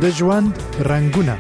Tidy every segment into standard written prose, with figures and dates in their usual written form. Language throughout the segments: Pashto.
د ژوند رنگونه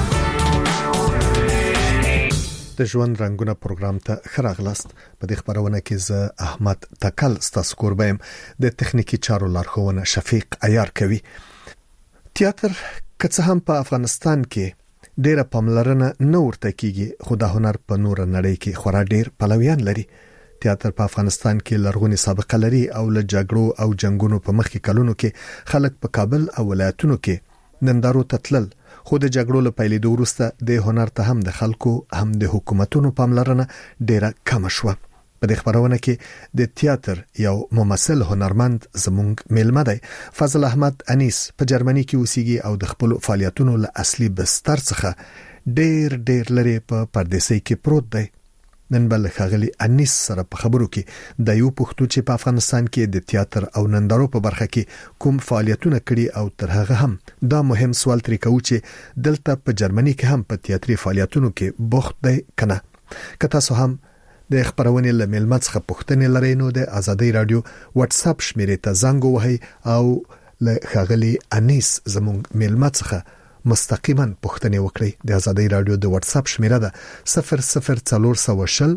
د ژوند رنگونه پروګرام ته خراغلاست. په دې خبرونه کې زه احمد تکل ستاسو قربایم د تخنیکی چارو لارښوونه شفیق عیار کوي. تیاتر که څه هم په افغانستان کې ډیره پاملرنه نه ورته کیږي، خو د هنر په نور نړۍ کې خورا ډیر پلویان لري. تیاتر په افغانستان کې لرغونی سابقه لري او له جګړو او جنگونو په مخکې کلونو کې خلک په کابل او ولایتونو کې نندارو ته تلل، خو د جګړو له پیلېدو وروسته د هنر ته هم د خلکو هم د حکومتونو پاملرنه ډیره کم شوه. په دې خبرونه کې د تیاتر یو ممثل هنرمند زمونږ میلمه دی. فضل احمد انیس په جرمني کې اوسېږي او د خپل فعالیتونو له اصلي بستر څخه ډیر لري په پردیسۍ کې پروت دی. نن بل خغلی انیس سره په خبرو کې د یو پښتو چې په افغانستان کې د تیاتر او نندارو په برخه کې کوم فعالیتونه کړي او تر هغه هم دا مهم سوال ترې کوو چې دلته په جرمني کې هم په تیاتري فعالیتونو کې بوخت دی کنه. که تاسو هم د خبرونې له میلمه څخه پوښتنې لرئ نو د آزادۍ رادیو واتس اپ شمیرې ته زنګ ووهئ او له خغلی انیس زموږ میلمه څخه مستقیما پوښتنې وکړئ. د آزادۍ رادیو د واتس اپ شمیره ده 00420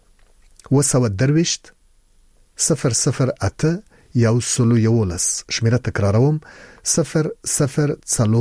222 008 111. شمیره تکراروم 00420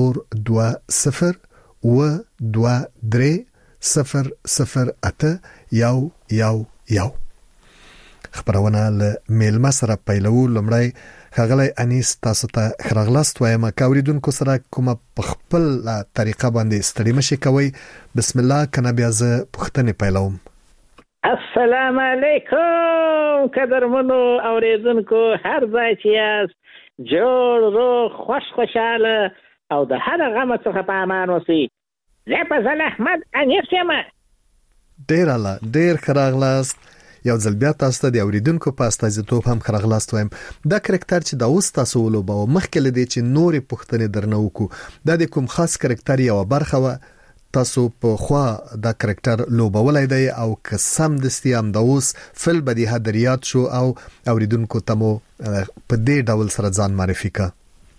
222 008 111. خبرونه له میلمه سره پیلو. لمړی خغلی انیس تاسو ته خراغلاست وایم. کاوریدونکو سره کومه په خپل طریقه باندې ستړي مشي کوي. بسم الله کنه بیا زه پوښتنې پیلوم. السلام علیکم قدرمنو اوریدونکو، هر ځای چې یاست جوړ روغ خوشحاله او د هر غم څخه په امان اوسئ. زه فضل احمد انیس یم. ډیر خراغلاست. یو ځل بیا تاسو ته د اوریدونکو په استازیتوب هم خراغلاست وایم. دا کرکټر چې دا اوس تاسو ولوبو مخکې لدی چې نورې پوښتنې درنه وکړو، دا د کوم خاص کرکټر یو برخه و تاسو په خوا دا کرکټر لوبولای دی او که سم دستی هم دا اوس فل بدی هدریات شو او اوریدونکو ته مو په دې ډول سره ځان معرفي کا.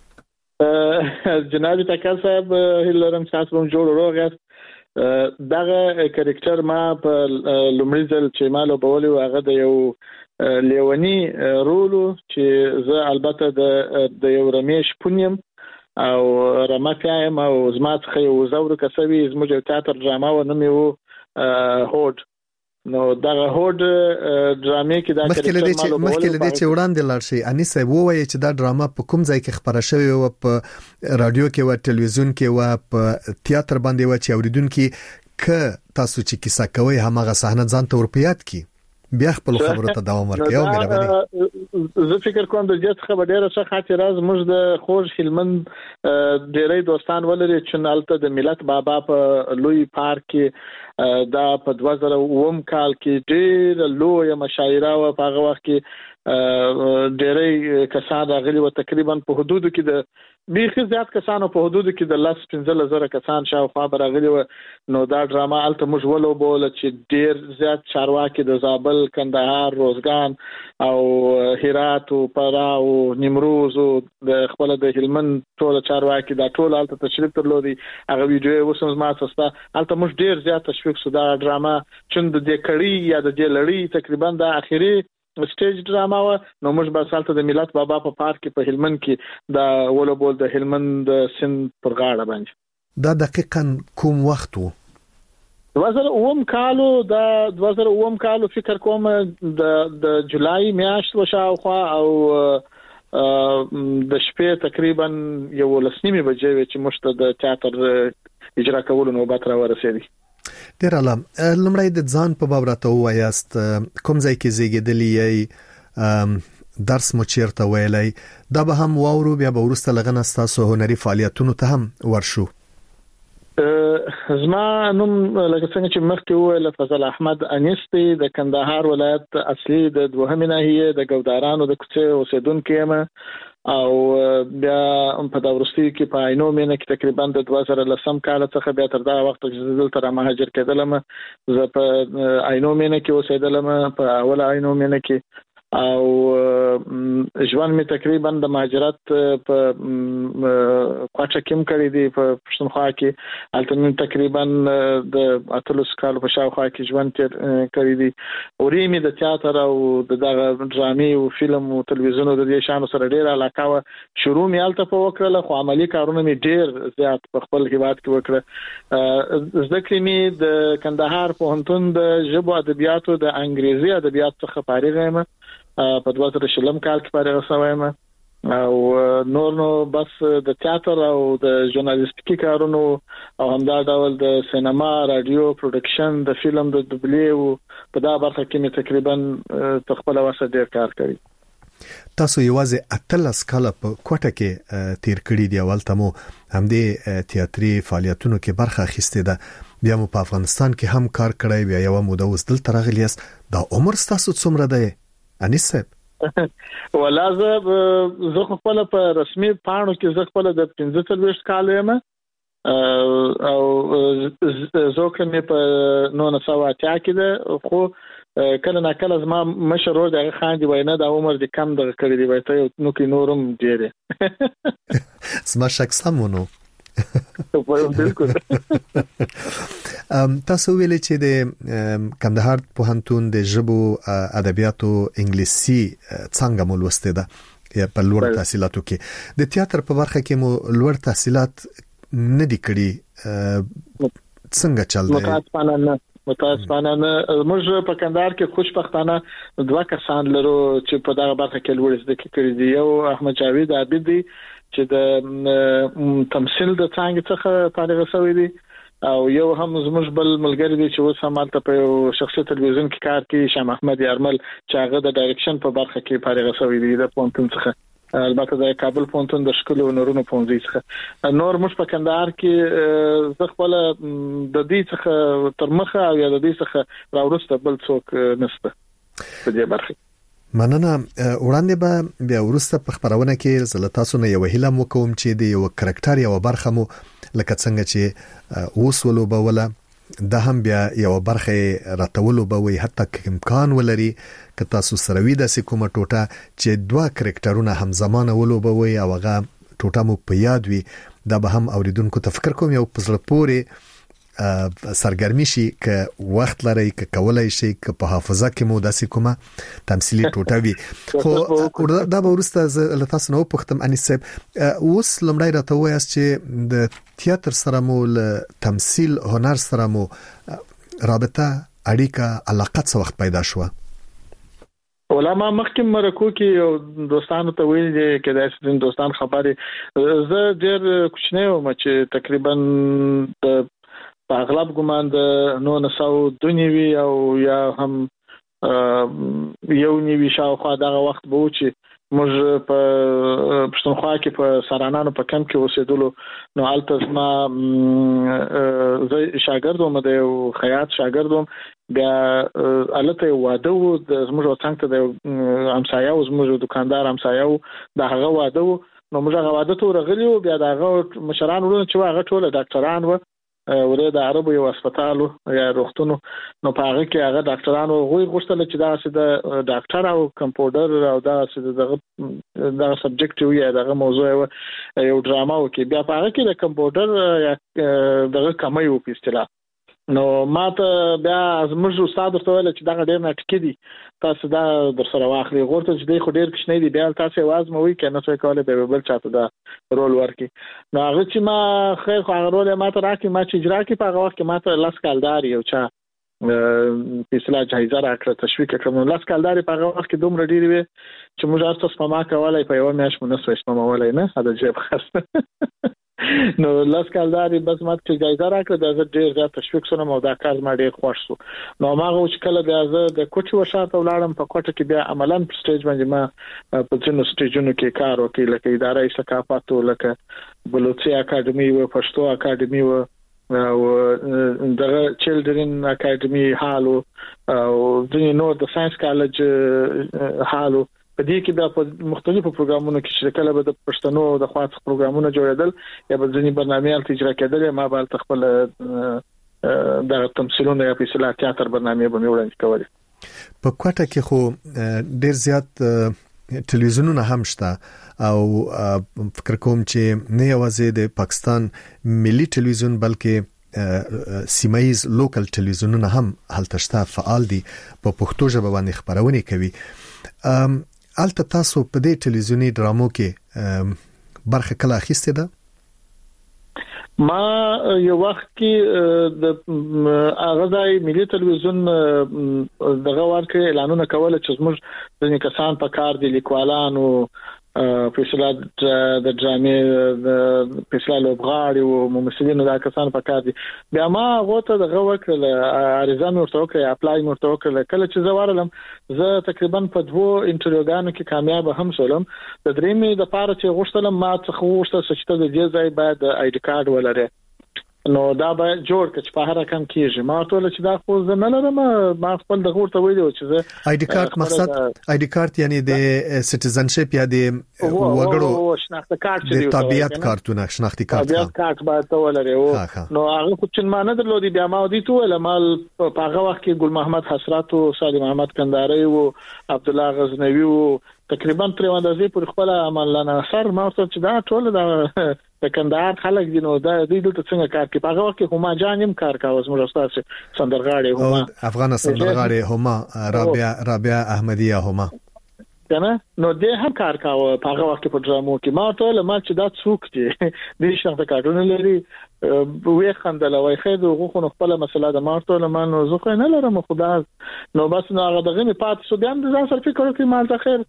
جناب تکل صاحب هیلرم تاسو هم جوړ روغ یاست. دغه کرکټر ما په لومړي ځل چې ما لوبولې هغه د یو لیونی رولو چې زه البته د یو رمیش پونیم او رمکایم او زما څخه یو زور کسوي زموږ تیاتر ډراما و نوم یو هوډ. نو دغه هوډ ډرامې کې دا کرکټر مخکې لدی چې وړاندې لاړ شي انیس صاحب ووایي چې دا ډراما په کوم ځای کې خبره شوې و، په رادیو کې و، ټلویزیون کې و، په تیاتر باندې و، چې اوریدونکو که تاسو چې کیسه کوي همغه صحنه ځان ته ورپیات کی بیا خپل خبرو ته دوام ورکړئ. او مهرباني زه فکر کوم د دې څخه ډیره ښه خاطره زموږ د خوږ هلمند ډیرې دوستان ولري چې نالته د ملت بابا په لوی پارک کې دا په 2009 کال کې ډېر لوی مشاعره او په هغه وخت کې ډېرې کسان راغلي و، تقریبا په حدودو کې د بیخي زیات کسانو په حدودو کې د 15,000 کسان شاوخوا راغلي و. نو دا ډراما الته موږ ولوبول چې ډېر زیات چارواکي د زابل، کندهار، روزګان او هرات او فراه او نیمروز او د خپل د هلمند ټول چارواکي دا ټول الته تشریف درلودي. هغه ویډیو وسم ما تاسو الته موږ ډېر زیات تشویق شو. دا ډراما چې د دې کړي یا د دې لړۍ تقریبا د اخیری سټیج ډراما و. نو موږ به سالته د ملت بابا په پارک کې په هلمند کې دا ولوبول د هلمند سند پر غاړه باندې. دا دقیقاً کوم وخت و؟ 2009 کالو دا 2009 کالو فکر کوم د جولای میاشت وشاوخوا او د شپې تقریبا 11:30 بجې چې موږ ته د تیاتر اجرا کولو نوبت را ورسېدی. ډیر علم. لمړی د ځان په باب راته وایاست کوم ځای کې زیږیدلی یې، درس مو چیرته ویلی، دا به هم واورو بیا به وروسته لغنه ستاسو هنري فعالیتونو ته هم ورشو. زما نوم لکه څنګه چې مخکې وویل فضل احمد انیس دی، د کندهار ولایت اصلي د دوهمې ناحیې د ګودارانو د کوڅې اوسیدونکی یم او بیا په دا وروستي کې په عینو مینه کې تقریبا د 2010 کال څخه بیا تر دا وخت چې دلته را مهاجر کېدلم. زه په عینو مینه کې اوسېدلم، په اول عینو مینه کې او ژوند می تقریبا د مهاجرت په کوټه کې کړی دی په پښتونخوا کې البته تقریبا د اتلس کال په شاوخوا کې ژوند کړی دی اوري می د تیاتر او د ډرامي او فلم او تلویزیون د دې شانو سره ډیر علاقه و شروع می الته په وکړه خو عملی کارونه می ډیر زیات په خپل هیواد کې وکړه ذکر می د کندهار پوهنتون د ژبو ادبیاتو د انګریزي ادبیات څخه فارغ یم په 2000 کال کې فارغ شوم او نو بس د تیاتر او د ژورنالیستیکي کارونو او همدا ډول د سینما رادیو پروډکشن د فلم د دوبلی او په دا برخه کې می تقریبا تخپل واسه ډیر کار کوي. تاسو یوازې اتلس کال په کوټه کې تیر کړی دی اول تمو همدې تیاتري فعالیتونو کې برخه اخیسته ده بیا مو په افغانستان کې هم کار کړی بیا یو موده وسدل ترغلیاس دا عمر تاسو څومره دی انیس صاحب؟ ولازم زه خپل په رسمي پاڼو کې زه خپل د 45 کال یم او زوکه مې په 1980 کې ده خو کله نه کله زما مشر ور دغه خان دی وینه د عمر د کم دغه کړی دی وایته نو کې نورم ډیره زما شک سمونو بالکل. تاسو ویلې چې د کندهار پوهنتون د ژبو ادبیاتو انګلیسي څنګه مو لوسته ده په لوړ تحصیلاتو کې د تیاتر په برخه کې مو لوړ تحصیلات نه دي کړی څنګه چل دی؟ متاسفانه موږ په کندهار کې خوشبختانه دوه کسان لرو چې په دغه برخه کې لوړ زده کړي دي. یو احمد جاوید عابد دی چې د تمثيل د څنګه څخه فارغ شوی دی او یو هم زموږ بل ملګری دی چې اوس هم مالته په شخصي تلویزیون کې کار کوي شاه محمد یارمل چې هغه د ډایرکشن په برخه کې فارغ شوی دی د پونتون څخه البته د کابل پونتون د شکل او نورونو پونځي څخه نور موږ په کندهار کې ز خپل د دې څخه تر مخه او د دې څخه راورسته بل څوک نشته په دې برخه. مننه. وړاندې به بیا ورسته په خبرونه کې زله تاسو نه یو هیله مو کوم چې د یو کریکټر یو برخه مو لکه څنګه چې وسولو به ولا د هم بیا یو برخه راتولو به وي حتی امکان ولري که تاسو سره وي د کومه ټوټه چې دوه کریکټرونه هم زمانه ولو به وي او هغه ټوټه مو په یاد وي دا به هم اوریدونکو ته فکر کوم یو پزړه پوري سرګرمي شي که وخت لري که کولای شي که په حافظه کې مو داسې کومه تمثيلي ټوټه وي خو دا به ورسته له تاسو نو پختم انیس صاحب اوس لمړی راته وایاست چې د تیاتر سره مو له تمثيل هنر سره مو رابطه اړیکه علاقه څه وخت پیدا شوه؟ علما مخکې مرکو کې دوستانو ته ویل دي چې داسې دوستان خبرې زه ډېر کوچنی وم چې تقریبا په اغلب ګمان د 1992 او یا هم یو نیوي شاوخوا دغه وخت به و چې موږ په پښتونخوا کې په سرانانو په کم کې اوسېدلو نو البته ما زه شاګرد وم د یو خیاط شاګرد وم بیا البته واده و د زموږ څنګه د همسایه او زموږ دکاندار همسایه د هغه واده و نو موږ هغه واده ته ورغلو بیا دغه مشران ورونه چې هغه ټول ډاکټران و ورې د عربو یو هسپتال یا روغتون نو په هغه کې هغه ډاکټرانو غوښتل چې دا څه د ډاکټر او کمپاوډر او دا څه دغه سبجیکټ وي دغه موضوع یو ډراما وکي بیا په هغه کې د کمپاوډر یا دغه کمای و په اصطلاح نو ماته بیا زموږ استاد ورته ویل چې دا ډېر نټکی دي تاسو دا در سره واخلي غوړته چې دی خو ډېر کښنه دي بیا تاسو आवाज مو وی کنه څه کوله به بل چاته دا رول ورکي نو هغه چې ما خیر خو هغه رول ماته راکې ما چې اجرا کې په هغه وخت کې ماته لاس کالدار یو چا پیسلا جایزه راکړه تشویق کړم نو لاس کالدار په هغه وخت کې دومره ډېر وي چې موږ تاسو په ما کولای په یو میاش مونږ نسو اسمه نه دا جيب خاص نو لاس کالداري بس ماته چې جایزه راکړه دا ډېر زیات تشویق سره مو دا کار ما ډېر خوښ شو نو ما چې کله بیا زه د کوچ ورشاته ولاړم په کوټه کې بیا عملاً په سټیج باندې ما په ځینو سټیجونو کې کار وکړ لکه ادارې ثقافت لکه بلوچي اکیډمي او پښتو اکیډمي او دغه چیلډرن اکیډمي هالو او ځینې نور د ساينس کالج هالو په دې کې د مختلفو پروګرامونو کې شرکت به د پښتنو د خاص پروګرامونو جوړېدل یا به ځینې برنامې اجرا کېدل ما به خپل د تمثيلونو یا په اصطلاح تیاتر برنامې به وړاندې کولې په کوټه کې خو ډیر زیات ټلویزیونونه هم شته او فکر کوم چې نه یوازې د پاکستان ملي ټلویزیون بلکې سیمایز لوکل ټلویزیونونه هم هلته شته فعال دي په پښتو ژبه باندې خبرونه کوي. البته تاسو په دې ټلویزیونی ډرامو کې برخه کله اخیسته ده؟ ما یو وخت کې د اغازای ملي ټلویزیون دغه ورکه اعلانونه کول چې زموږ د کسان په کار دي لیکوالانو فیصله د ډرامې د فیصله لوبغاړي او ممثلینو دا کسان په کار دي. بیا ما غوته دغه وکړه عریضه مې ورته وکړه اپلای مې ورته وکړه کله چې زه ورلم زه تقریبا په 2 انټروګانو کې کامیاب هم شولم. د درېمې د پاره چې غوښتلم ما څخه غوښتل چې د دې ځای باید آی ډي کارت ولري نو دا به جوړ کړ چې په هر رقم کېږي. ما ټول چې دا خو زه نه لرم ما خپل دغه ورته ویلو چې زه آی ډي کارت مقصد آی ډي کارت یعنی د سټیزنشپ یا د وګړو شناخته کارت چې د طبيعت کارتونه شناختی کارت طبيعت کارت باید ولري نو هغه خو چې ما نه درلودي بیا ما ودی ټول مال په هغه وخت کې ګل محمد حسرات او سالم احمد کنداري او عبد الله غزنوي او تقریبا تر اندازې پر خپل عمل نه سر ما څه دا ټول دا د کندهار خلک دي نو دا دوی دلته څنګه کار کوي. په هغه وخت کې هما جانم کار کاوه زموږ استاد سندرغاړي هما افغان سندرغاړي هما رابعه احمدیه هما کنه نو دې هم کار کاوه په هغه وخت په ډرامو کې. ما ټول ما چې دا څوک دي دې شنه کارونه لري وې خندل وای خېد غوخو خپل مسله د مارته لمن نو زه خو نه لرم خدا نو بس نو هغه دغه می پات سو بیا د ځان سره فکر وکړم مال ته خیر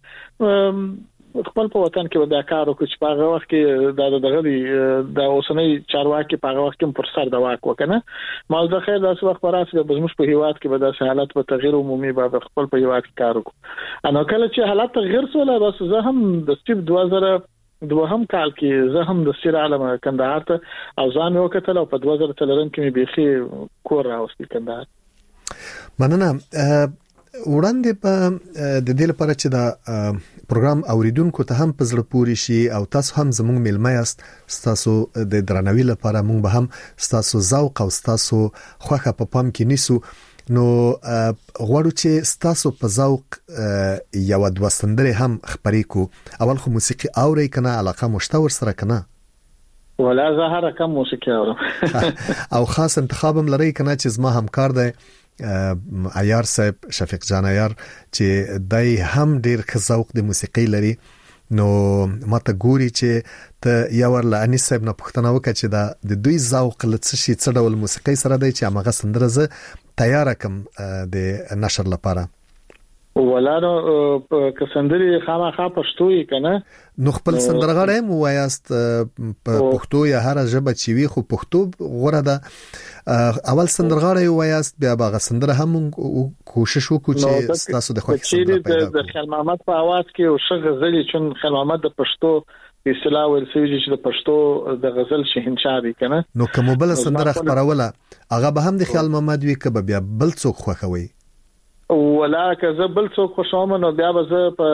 خپل په وطن کې ودا کار وکړ چې په هغه وخت کې دغه د اوسنۍ چارواکي په هغه وخت کې پر سر د واک وکنه مال د خیر داسې وخت راځي به زموږ په هیواد کې به داسې حالت په تغییر عمومي به خپل په هیواد کې کار وکړو. انا کله چې حالت تغییر سره بس زه هم د سټیپ 2002 کال کې زه هم د سیر عالم کندهار ته او ځان وکړل او په 2003 کې بيخي کور راوستي کندهار. مننه. وړاندې په د دې لپاره چې دا پروګرام اوریدونکو ته هم پزړه پوری شي او تاسو هم زموږ ملمه یاست تاسو د درناوي لپاره موږ به هم تاسو ذوق او تاسو خوخه په پام کې نیسو نو غواړو چې تاسو په ذوق یو د وسندره هم خبرې کو. اول خو موسیقي اوري کنه علاقه مشتور سره کنه ولا زهره کم موسیقي اورم او خاص انتخابم لري کنه چې زما همکار دی عیار صاحب شفیق جان عیار چې دای هم ډیر ذوق د موسیقي لري نو ماته ګوري چې ته یو ورله انیس صاحب نه پوښتنه وکړه چې دا د دوی ذوق لڅ شي څه ډول موسیقي سره دی چې هغه سندره زه تیار کم د نشر لپاره ولانو کسندري خامخا پښتوي کنه نو خپل سندرغاړی مو وایاست په پښتو یا هر ژبه چې وي خو پښتو غوړه ده. اول سندرغاړی وایاست بیا باغ سندره هم کوشش وکړو چې تاسو د خوښ سندره پیدا کړئ. د خیال محمد په आवाज کې او ش غزلې چون خیال محمد د پښتو اصطلاح ورسوي چې د پښتو د غزل شهنشاه دی کنه نو کوم بل سندره خبروله هغه به هم د خیال محمد وی کبه بیا بل څوک خوښوي ولا که زه بل څوک خوشوم نو بیا به زه په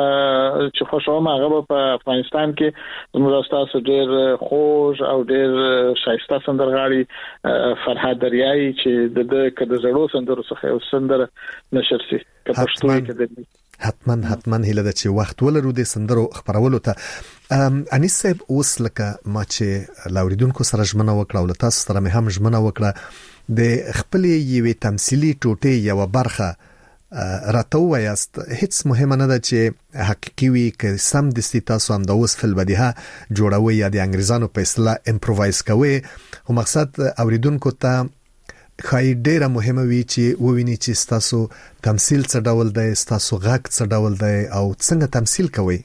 چې خوشوم هغه په افغانستان کې زموږ استاد ډېر خوږ او ډېر شایسته سندرغاړي فرهاد دریایی چې د زړو سندرو څخه یو سندره نشر شي که پښتو کې د حتما هله د چې وخت ولرو د سندرو خبرولو ته. انیس صاحب اوس لکه ما چې لاوریدونکو سره ژمنه وکړه او تاسو سره مې هم ژمنه وکړه د خپل یوې تمثيلي ټوټې یو برخه راته وایاست. هیڅ مهمه نه ده چې حقيقي وي که سم د تاسو هم د اوس فل بدیها جوړوي یا د انګريزانو په اصطلاح امپرووایز کوي او مقصد اوریدونکو ته خای ډیره مهمه وي چې وویني چې تاسو تمثيل څه ډول دی تاسو غږ څه ډول دی او څنګه تمثيل کوي.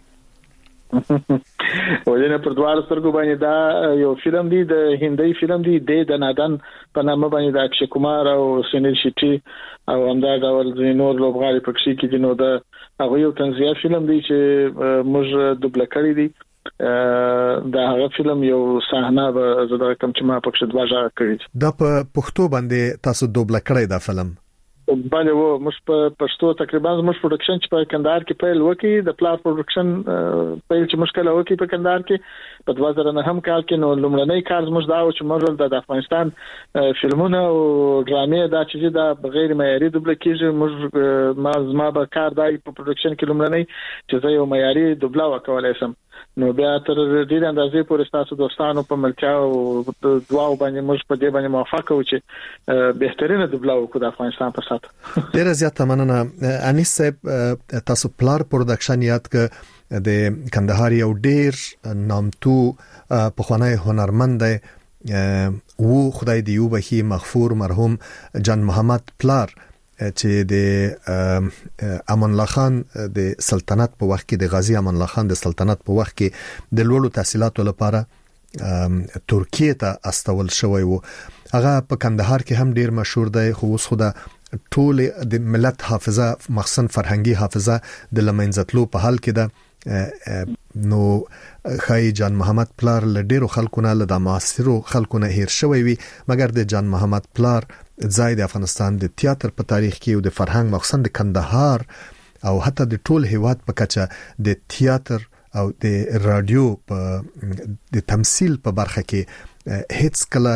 ولینه پر دوار سترګو باندې دا یو فلم دی د هندي فلم دی د نادان په نامه باندې د اکشي کومار او سنیل شیټي او همدا ډول نور لوبغاړي پکې کې دي نو دا هغه یو تنزیه فلم دی چې موږ دوبله کړی دی. دا هغه فلم یو صحنه زه دا کوم چې ما پکې دواجه کړی دا په پښتو باندې تاسو دوبله کړی دا فلم بله و موږ په پښتو تقریبا موږ پروډکشن چې په کندهار کې پیل وکړي د پلار پروډکشن پیل چې مشکل وکړي په کندهار کې په 2009 کال کې نو لومړنی کار موږ دا و چې موږ د افغانستان فلمونه او ډرامې دا چې دا غیر معیاري دوبله کېږي موږ ما به کار دای په پروډکشن کې لومړنی چې زه یو معیاري دوبله وکولای شم نو بیا تر دې اندازې پورې تاسو دوستانو په ملتیا او دواو باندې موږ په دې باندې موافقه و چې بهترینه دوبله وکړو د افغانستان په سات ډیره زیاته مننه انیس صاحب تاسو پلار پروډکشن یاد ک د کندهار یو ډیر نامتو پخوانی هنرمند وو خدای دی یو بخي مغفور مرحوم جان محمد پلار چې د امان الله خان د سلطنت په وخت کې د غازی امان الله خان د سلطنت په وخت کې د لوړو تحصیلاتو لپاره ترکیه ته استول شوی وو هغه په کندهار کې هم ډیر مشهور دی خو اوس خو د ټول د ملت حافظه مخصن فرهنګي حافظه د لمنځتلو په حال کې ده نو خای جان محمد پلار له ډیرو خلکو نه له معاصرو خلکو نه هیر شوی وي مګر د جان محمد پلار ځای د افغانستان د تیاتر په تاریخ کې او د فرهنګ مخصن د کندهار او حتی د ټول هیواد په کچه د تیاتر او د رادیو په د تمثيل په برخه کې هیڅ کله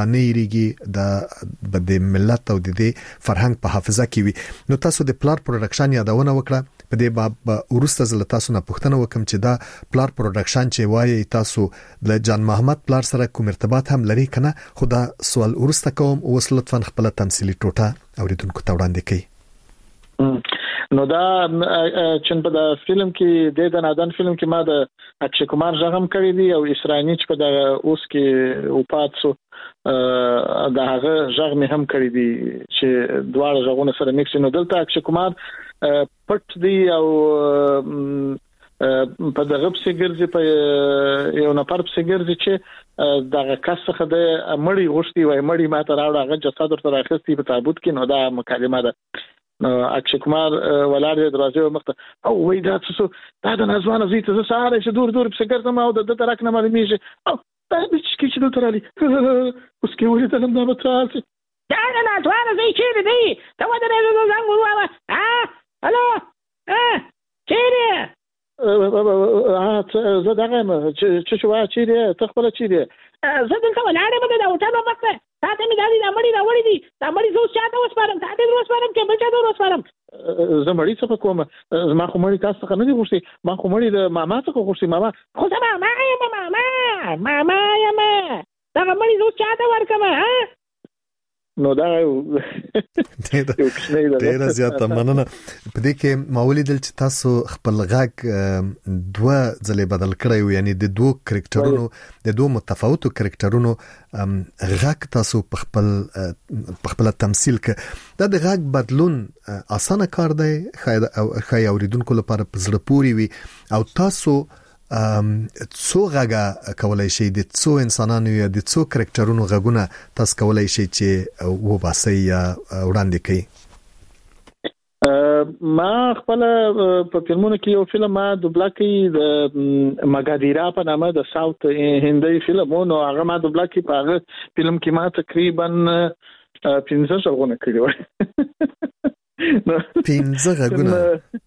لچانېریږي د ملت او د فرهنګ په حافظه کې وي نو تاسو د پلار پروډکشن یادونه وکړه په دې باب ورسته زله تاسو نه پوښتنه وکم چې دا پلار پروډکشن چې وایي تاسو د جان محمد پلار سره کوم ارتباط هم لري کنه خو دا سوال ورسته کوم او لطفا خپل تمثيلي ټوټه اوریدونکو ته وړاندې کړئ نو دا چې په د فلم کې د نادان فلم کې ما د اکشي کمار ژغم کړی دی او اسرائیلی چې په د اوس کې او پاتسو دا هغه ژغ مې هم کړی دی چې دواړه ژغونه سره میکس نو دلته اکشي کمار پټ دی او په دغه په ګرځي په یو نفر په ګرځي چې دغه کس څخه د مړی غوښتي وای مړی ماته راوړ هغه جسد ورته راخستی په تابوت کې نو دا مکالمه ده اکشي کمار ولار د دروازې مخته او وای دا څه دا د نازوانه زیته زه ساره چې دور په ګرځم او د ترک نه معلومیږي او دا چې دلته رالي اوس کې ولې تلم دا به تاسو دا د نازوانه زی چیرې دی ته ودرې زنګ وواله الو چیرې زه دغه چې شو چیرې ته خپل چیرې زه دلته ولاړم د هوټل په مخ تاسو مې دا مړی راوړی دي دا مړی زو چاته وسپارم تاسو وسپارم کې بل چاته وسپارم زه مړی څه کوم ما خو مړی تاسو څخه نه دی غوښتي ما خو مړی د ماما څخه غوښتي ماما خو زما ماما یم دا مړی زو چاته ورکم نو دا ډیره زیاته مننه په دې کې ماولي دل چې تاسو خپل غاګ دوه ځلې بدل کړی یعنی د دوه کریکټرونو د دوه متفاوتو کریکټرونو غاګ تاسو په خپل تمثيل کې دا د غاګ بدلون اسانه کار دی خای اوریدونکو لپاره په زړه پوري وي او تاسو څو غاګه کولای شي د څو انسانانو یا د څو کریکټرونو غاګونه تاسو کولای شي چې و باسي یا وړاندې کړئ ما خپل په فلمونو کې یو فلم ما دوبله کړی د مګادیرا په نامه د ساوث هندي فلمونو هغه ما دوبله کړی په هغه فلم کې ما تقریبا 15 غاګونه کړی و 15 غاګونه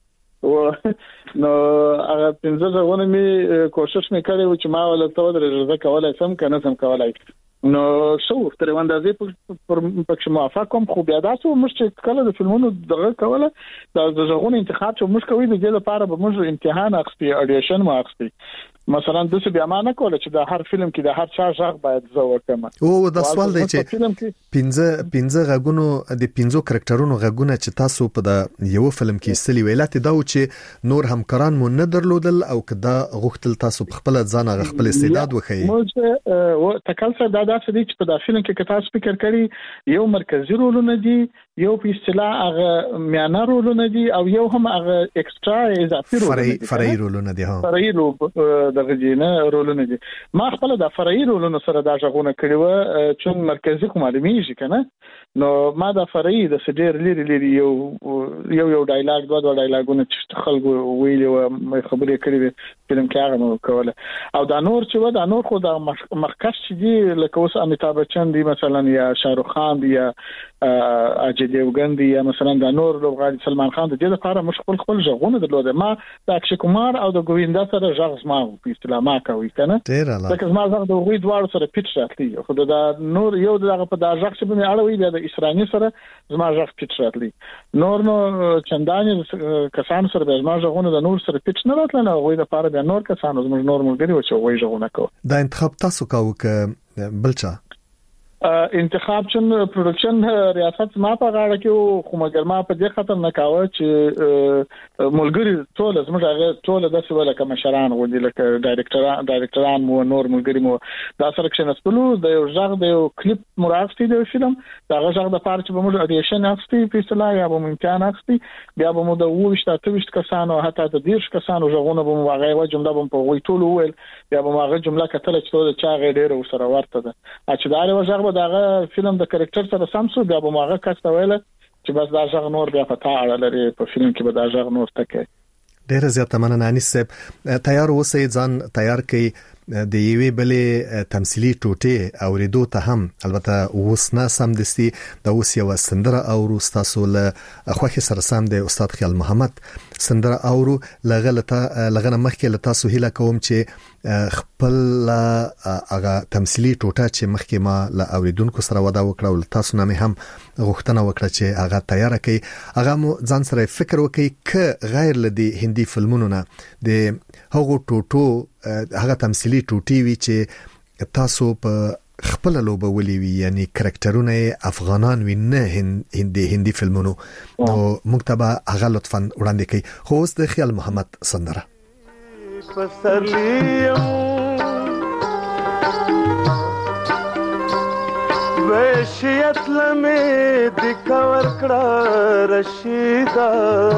نو هغه 15 غوونه می کوشش وکړی چې ما ولته ودرې کولای سم کنه سم کولای نو شو تر اندازې پر پکې موافق کوم خو بیا تاسو مشت کله د فلمونو دغه کوله د غوونه انتخاب چې مش کوي د دې لپاره به موږ امتحان اخستي اډیشن مو اخستي مثلا د څه بیا معنا کوله چې د هر فلم کې د هر چا ژغ باید زه وکم او د سوال دی چې 15 غاګونو د 15 کریکټرونو غاګونه چې تاسو په د یو فلم کې استلی ویلات دا و چې نور همکاران مو نه درلودل او کدا غوښتل تاسو خپل ځان خپل استعداد وخی موږ تکلسه دا څه دي چې په د فلم کې تاسو فکر کړی یو مرکزی رولونه دي یو په اصطلاح هغه میانه رولونه دي او یو هم هغه ایکسترا اضافي رولونه فرعي رولونه دي فرعي دغه جینه رولونه دي. ما خپل د فرعي رولونو سره دا ژغونه کړی و چې مرکزی کوم معلومیږي کنه، نو ما د فرعي د سډیر لري یو ډایلاګ دوه ډایلاګونه چې خلکو ویلي و خبرې کړې وي فلم کې هغه نو کوله. او دا نور چې و دا نور خو د مخکښ چې دي لکه اوس امیتاب بچن دی مثلا یا شاهرخ خان دی یا اجي دیوګن دی یا مثلا دا نور لوغادي سلمان خان د دې لپاره مشغول خپل ژغونه درلوده. ما د اکشي کومار او د ګویندا سره ژغ ما په اصطلاح ما کوي کنه، ځکه ما ژغ د غوي دواړو سره پیټ راتلی، خو دا نور یو دغه په دا ژغ چې به اړوي بیا د اسرائیل سره زما ژغ پیټ راتلی. نور چندانې کسان سره به زما ژغونه د نور سره پیټ نه راتل، نو غوي د لپاره بیا نور کسان زما نور ملګری و چې غوي ژغونه کو. دا انتخاب تاسو کاوه ک بلچا انتخاب چن پروډکشن ریاست ما په غاړه کې خو مګر ما په دې خاطر نه کاوه چې ملګری ټول زموږ هغه ټول د څه ولا کوم شران غوډي لکه ډایرکټران مو نور ملګری مو دا سره کې نسبلو د یو ژغ د یو کلیپ مراقبتي د فلم دا ژغ د پاره چې به موږ اډیشن اخستي په اصطلاح یا به امکان اخستي بیا به مو د 28 کسانو حتی د 10 کسانو ژغونه به مو هغه و جمله به په وی ټول ویل بیا به هغه جمله کتل چې د چا غیر سره ورته ده چې دا له ژغ داغه فلم د کریکټر سره سمسو بیا به ماغه کاسته ویل چې بس دا ژغ نور بیا پتا اړه لري په فلم کې به دا ژغ نور تکي. ډیر زیات مننه انیس صاحب، تیار اوسئ ځان تیار کړئ د یوې بلې تمثيلي ټوټې اوریدو ته هم البته اوس نه سم دستي د اوس یو سندره او تاسو له خوخي سره سم د استاد خیال محمد سندره او لغه مخکې له تاسو هیله کوم چې خپل هغه تمثيلي ټوټه چې مخکې ما له اوریدونکو سره ودا وکړه او تاسو نه هم غوښتنه وکړه چې هغه تیار کړئ هغه مو ځان سره فکر وکړئ ک غیر لدی هندي فلمونو نه د هغه ټوټو هغه تمثيلي ټوټي وی چې تاسو په خپل لوبه ولي وی یعنی کریکټرونه افغانان وی نه هندي فلمونو نو مکتبه هغه لطفا وړاندې کړئ. خو اوس د خیال محمد سندره وشیت لمه د کور کړه رشیدا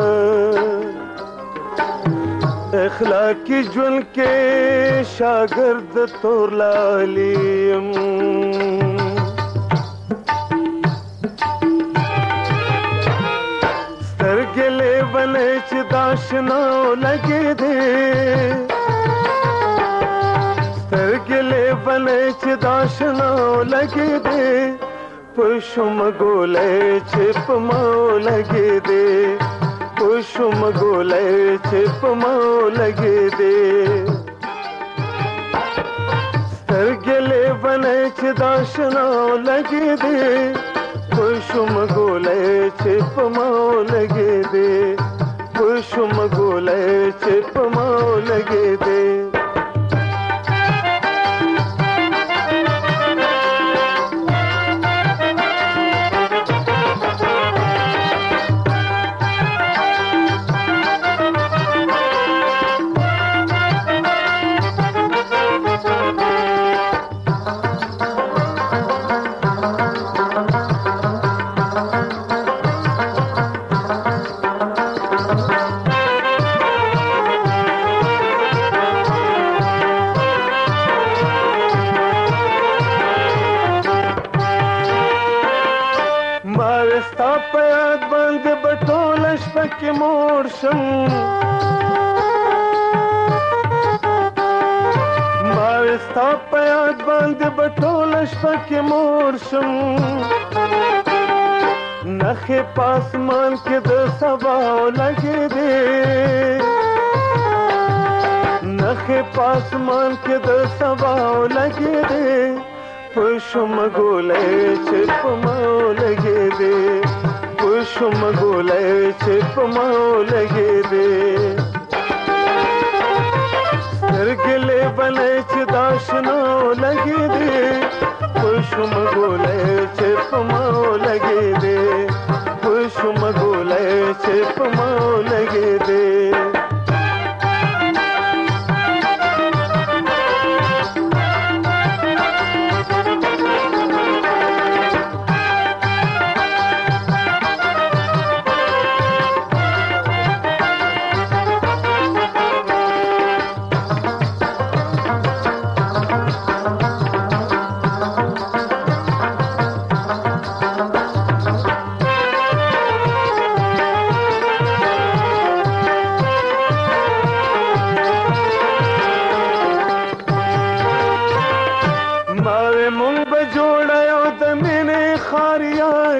اخلاقی ژوند کې شاګرد تور لالیم سترګلې بلې چې داشنو لګې دې سترګلې بلې چې داشنو لګې دې پښوم ګولې چې پمو لګې دې پښوم ګولې چې پمو لګې دې سترګلې بلې چې داشنو لګې دې پښوم ګولې چې پمو لګې دې پښوم ګولې چې پمو لګې دې کې مور شم ما ستا په یاد باندې بټول شپه کې مور شم نخې پاسمان کې د سبا لګې دې نخې پاسمان کې د سبا لګې دې پښوم ګولې چې پمو لګې دې پښوم ګولې چې پمو لګې دې سترګلې بلې چې داشنو لګې دې پښوم ګولې چې پمو لګې دې پښوم ګولې چې پمو لګې دې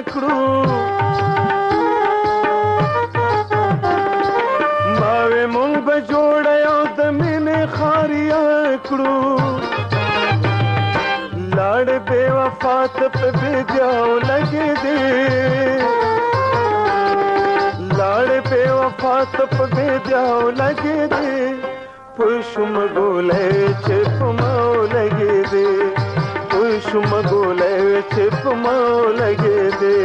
کړو ماوې مونږ به جوړه یو د مینې خاریا کړو لاړ بے وفا ته په بیدیاو لګې دې لاړ بے وفا ته په بیدیاو لګې دې پښم ګولې چې په ماو لګې دې پښم ګولې چې په ماو لګې دې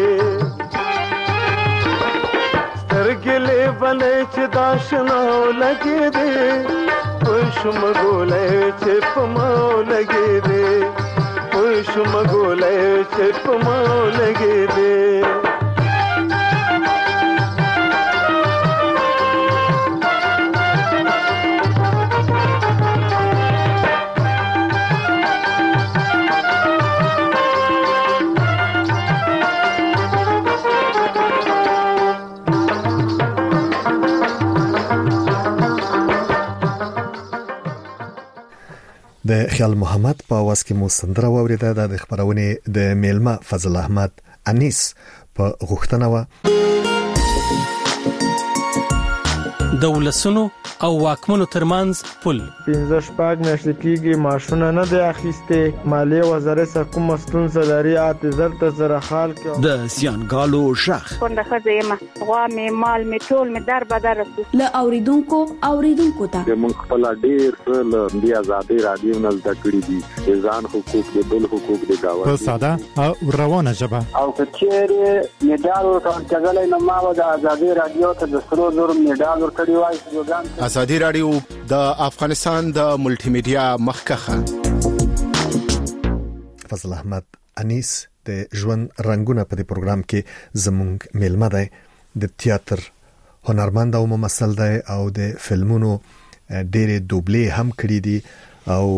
سترګلې بلې چې داشناو لګې دې پښم ګولې چې په ماو لګې دې پښم ګولې چې په ماو لګې دې د خیال محمد په आवाज کې مو سندره واوریده د خبرونه د میلمه فضل احمد انیس په غوښتنه و دولسونو او واکمنو ترمنځ پل 15 میاشتې کېږي ماشونه نه دی اخیسته مالیه وزارت کوم مسئول زلاري اعتذار ته زره خال کې د سیانګالو شخ څنګه خزیمه غوا می مال می ټول می در بدر ل اوریدونکو ته موږ خپل ډیر ل دی آزادي رادیو نل دکړي دي ځان حقوق د بل حقوق د گاوه په ساده او روانه ژبه او کچېره میډال ورکړل نو ما د آزادي رادیو ته د سرو زور میډال ورکړی وای آزادي رادیو د افغانستان د ملټي میډیا مخکخه فضل احمد انیس د ژوند رنگونه په دې پروګرام کې زموږ میلمه دی د تیاتر هنرمند او ممثل دی او د فلمونو ډېرې دوبلې هم کړې دي او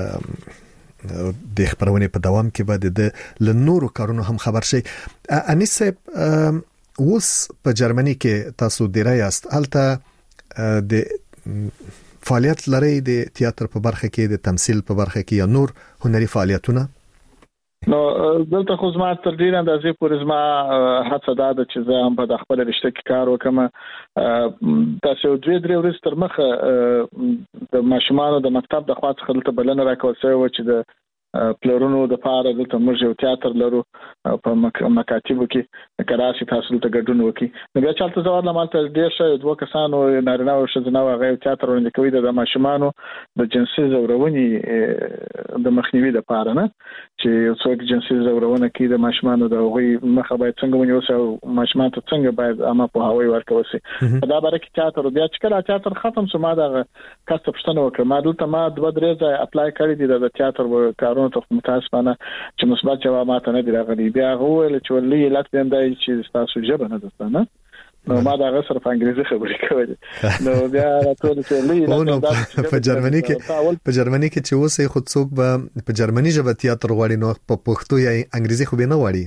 د خبرونه په دوام کې به د لنورو کارونو هم خبر شي. انیس اوس په جرمني کې تاسو ډیرای است الته د فعالیت لري د تیاتر په برخه کې د تمثيل په برخه کې یا نور هنري فعالیتونه؟ نو دلته خو زما تر ډیره اندازې پورې زما هڅه ده چې زه هم په خپل رشته کې کار وکم. تاسو دوی درې ورځې تر مخه د ماشومانو د مکتب د خوا څخه دلته بلنه راکول شوې و چې د پلرونو د پاره دلته موږ یو تیاتر لرو په مکاتبو کې کراسي تاسو ته ګډون وکي. نو بیا چالت زوال مالته ډیر شه دوه کسانو نارینه او ښځینه هغه تیاتر وړاندې کوي د ماشومانو د جنسي زورونې د مخنیوي د پاره نه چې څوک جنسي زورونه کوي د ماشومانو د هغوی مخه باید څنګه ونیوسي او ماشومان ته څنګه باید اما په هواي ورکول شي. دا باره کې تیاتر بیا چې کله تیاتر ختم شو ما دا کاست پښتنه وکړه ما دلته ما دوه درې ځای اپلای کړی دي د تیاتر کارونه ته متاسفانه چې مثبت جواب ماته نه دی راغلی. بیا وویل چې ولې علت باندې چې تاسو ژبه نه ده نه نو ما دا غسر په انګریزي خبرې کولې نو بیا راټول چې لې په جرمني کې چې اوسې خود څوک به په جرمني ژبه تیاتر غواړي نو په پښتو یا انګریزي خو به نه غواړي.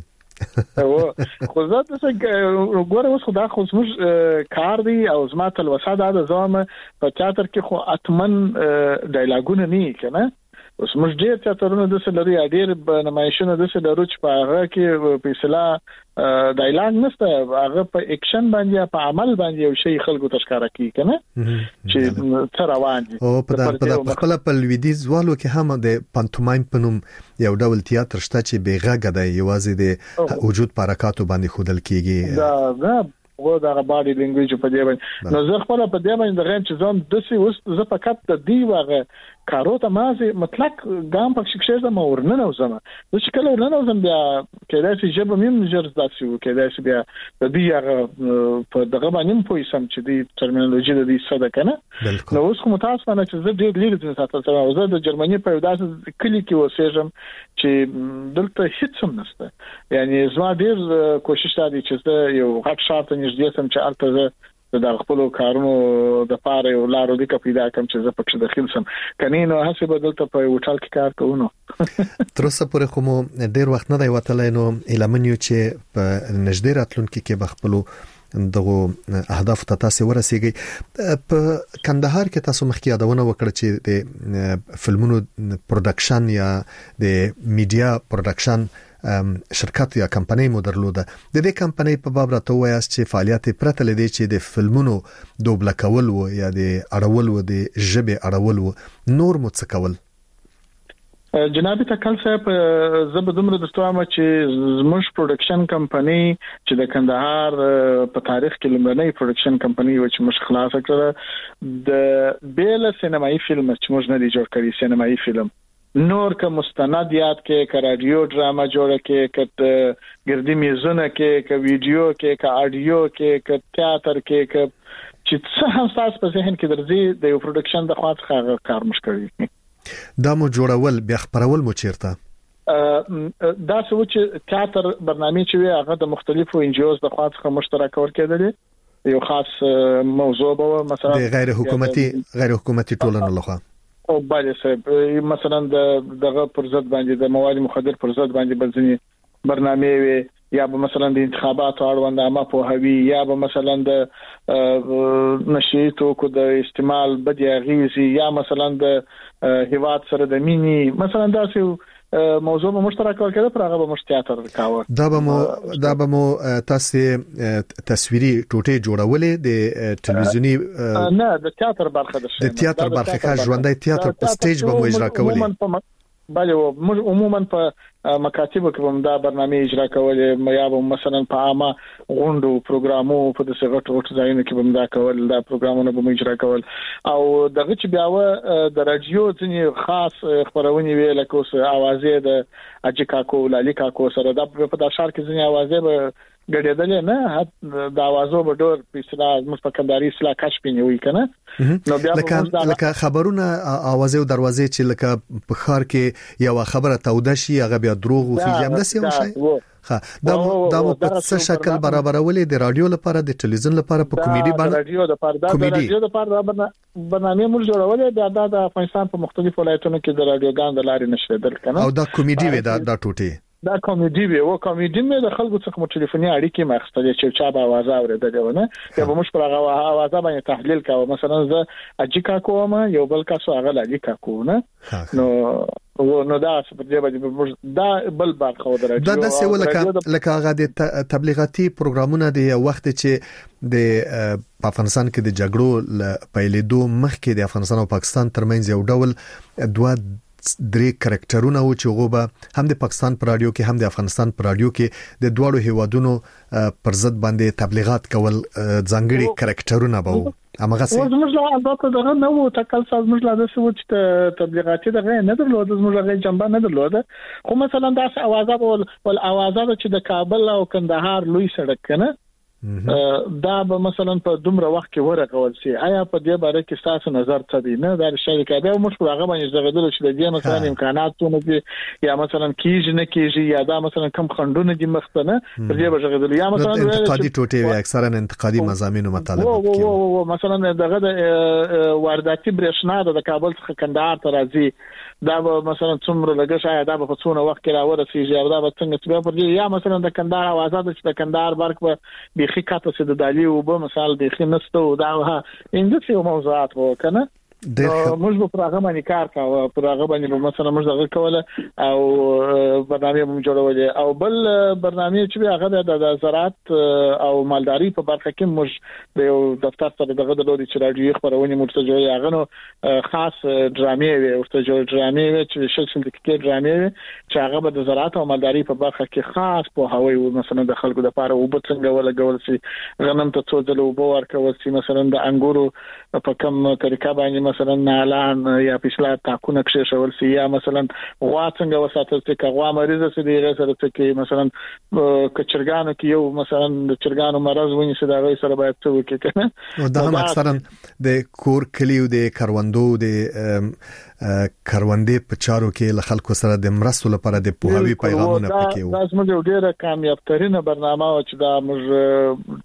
خو زه څه ګوره اوس خدا خو زموږ کار دی او زما تل وساده د زوم په تیاتر کې خو اتمن ډایلاګونه نه کنه اوس موږ ډېر تیاترونه د سلري ډېر نمایشونه د سلرو چې په هغه کې په اصطلاح ډایلاګ نشته هغه په اکشن باندې په عمل باندې یو شی خلکو تشکاره کوي کنه چې تر روان دي او په خپل په لویدیز والو کې هم د پانتومایم پنوم یو ډول تیاتر شته چې بیغه دی یوازې د وجود حرکاتو باندې خودل کیږي دا و دا باډي لینګویج په دې باندې نو زه خپل په دې باندې د غیم چې ځم د سی اوس زه فقط د دی واغه کارو ته مازه مطلق ګام په شکشه زما ورننه وزم نو چې کله ورننه وزم بیا کله چې جبه مم جرز داسې کله چې بیا د دې هغه په دغه باندې په اسم چې دی ټرمینولوژي د دې صدا کنه نو اوس کوم تاسو باندې چې زه ډېر لري د تاسو سره زه د جرمني په داسې کلی کې اوسېږم چې دلته هیڅ هم نشته یعنی زما ډېر کوشش کوي چې زه یو غټ شارت نږدې سم چې البته د خپل کارونو د پاره یو لارو د پیدا کوم چې زه پکې داخل سم کني نو هڅه بدلته په هوټل کې کار کوو. تر اوسه پورې خو مو ډېر وخت نه دی وتلای نو اعلانیو چې په نږدې راتلونکي کې بخپلو دغه اهداف ته تاسو ورسیږئ. په کندهار کې تاسو مخکې یادونه وکړه چې د فلمونو پروډکشن یا د میډیا پروډکشن شرکت یا کمپنۍ مو درلوده. د دې کمپنۍ په باب راته وایاست چې فعالیت پرته لدی چې د فلمونو دوبله کول و یا د اړول و د ژبې اړول و، نور مو څه کول؟ جناب تکل صاحب زه به دومره درته چې زموږ پروډکشن کمپنی چې د کندهار په تاریخ کې لومړنۍ پروډکشن کمپنی و چې موږ خلاص کړه د بیل سینمایي فلم چې موږ نه دی جوړ کړی سینمایي فلم، نور که مستندیات کې که رادیو ډراما جوړه کې که ګردی میزونه کې که ویډیو کې که آډیو کې که تیاتر کې که چې څه هم تاسو په ذهن کې درځي د یو پروډکشن د خوا څخه کار مشکړي. دا مو جوړول بیا خبرول مو چیرته؟ دا څه چې تیاتر برنامه چې وي هغه د مختلفو انجیوز د خوا څخه مشترک ورکېدل، یو خاص موضوع به مثلا د غیر حکومتي ټولنو لخوا او باندې صاحب مثلا دغه پر ضد باندې د مواد مخدر پر ضد باندې بلځنی برنامه وي، یا به مثلا د انتخاباتو اړوند عامه پوهاوی، یا به مثلا د نشي توکو د استعمال بدی اغیزي، یا مثلا د هیواد سره د مینی مثلا داسې موضوع مشترک ورکړه پر هغه به تیاتر کاوه. دا به مو تاسو تصویري ټوټه جوړولې د ټلویزیونی نه د تیاتر برخه د تیاتر برخه ښه ژوندۍ تیاتر په سټیج به مو اجرا کولې. بله عموما په مکاتبو کې هم دا برنامه اجرا کولې، یا به مثلا په عامه غونډو پروګرامو په دغه غټ ځایونو کې هم دا کول، دا پروګرامونه به اجرا کول. او دغه چې بیا د رادیو ځینې خاص خبرونه ویل کوسه اوازې د اجي کاکو لالي کاکو سره د په داشار کې ځینې اوازې به ګډېدل نه د اوازو به ډور په اصطلاح مستقنداري اصطلاح کش پینوي کنه. نو بیا لکه خبرونه اوازې او دروازې چې لکه په خار کې یو خبره توده شي هغه بیا دروغ او فیجام داسې یو شی. دا په څه شکل برابرولې د رادیو لپاره د ټلویزیون لپاره په کمیډي باندې رادیو د لپاره برنامه موږ جوړولې د افغانستان په مختلفو ولایتونو کې د رادیوګان د لارې نشریدل کنه. او دا کمیډي وي دا ټوټه دا کامیډي وی او کامیډي مې د خلکو څخه مو ټلیفوني اړیکې مخستلې چې چا به आवाज اورېدل ونه یا به مش پر هغه आवाज باندې تحلیل کاوه. مثلا زه اجیکا کوم یو بل کاسو هغه لالیکا کو نه نو دا څه په دې باندې دا بل برخه ودرې دا د څه لکه هغه د تبلیغاتي پروګرامونه دی وخت چې د افغانستان کې د جګړو پیلېدو مخکې د افغانستان او پاکستان ترمنځ یو ډول دوه درې کریکټرونه و چې غوبه هم د پاکستان پر رادیو کې هم د افغانستان پر رادیو کې د دوړو هیوادونو پر ضد باندې تبلیغات کول ځانګړي کریکټرونه به و. امغه څه زموږ لا البته دغه نو تکل ساز موږ لا د څه و چې تبلیغاتي دغه نه درلود، زموږ لا جنبه نه درلود. خو مثلا داس اوازه ول اوازه چې د کابل او کندهار لوی سړک کنه دا به مثلا په دومره وخت کې ورغول شي. آیا په دې باره کې تاسو نظر څه دی؟ نه دا شریکه به موږ په هغه باندې زغدل چې د دې مثلا امکاناتونه دي یا مثلا کیږي نه کیږي یا دا مثلا کم خندونه دي مختنه پر دې بغدل یا مثلا انتقادي ټوټې وي اکثرا انتقادي مضامین او مطالب او مثلا دغه د وارداتي برېښنا د کابل څخه کندهار ته راځي دا مثلا څومره لګښ آیا دا په څونه وخت کې راورسیږي یا دا به څنګه تبه پر دې یا مثلا د کندهار اوازه د کندهار برق به خکاته چې د دالی او به مثال د خنستو دا اندسي موضوعات وکنه موږ په هغه باندې کار کاوه، په هغه باندې مثلا موږ دغه کوله او برنامه موږ جوړولې او بل برنامه چې هغه د زراعت او مالداري په برخه کې موږ د یو دفتر سره دغه د لوري چې راډیو خبرونه موږ جوړې هغه نو خاص ډرامې وي او ته جوړ ډرامې چې شخصي کې ډرامې چې هغه د زراعت او مالداري په برخه کې خاص په هوای او مثلا د خلکو لپاره او په څنګه ولګول شي غنم ته څو ځله وبو ورکول شي مثلا د انګورو په کوم طریقه باندې مثلا نالان یا پښلا تاکونه کې شول سي یا مثلا غوا څنګه وساتل چې غوا مریض سي دی سره چې مثلا کچرګانو کې یو مثلا د چرګانو مرز ونی سي دا غي سره باید څه وکړي کنه. دا هم اکثرا د کور کلیو د کاروندو د کاروندې په چارو کې له خلکو سره د مرستو لپاره د پوهاوی پیغامونه پکې وو. دا زموږ ډیره کامیاب ترینه برنامه او چې دا موږ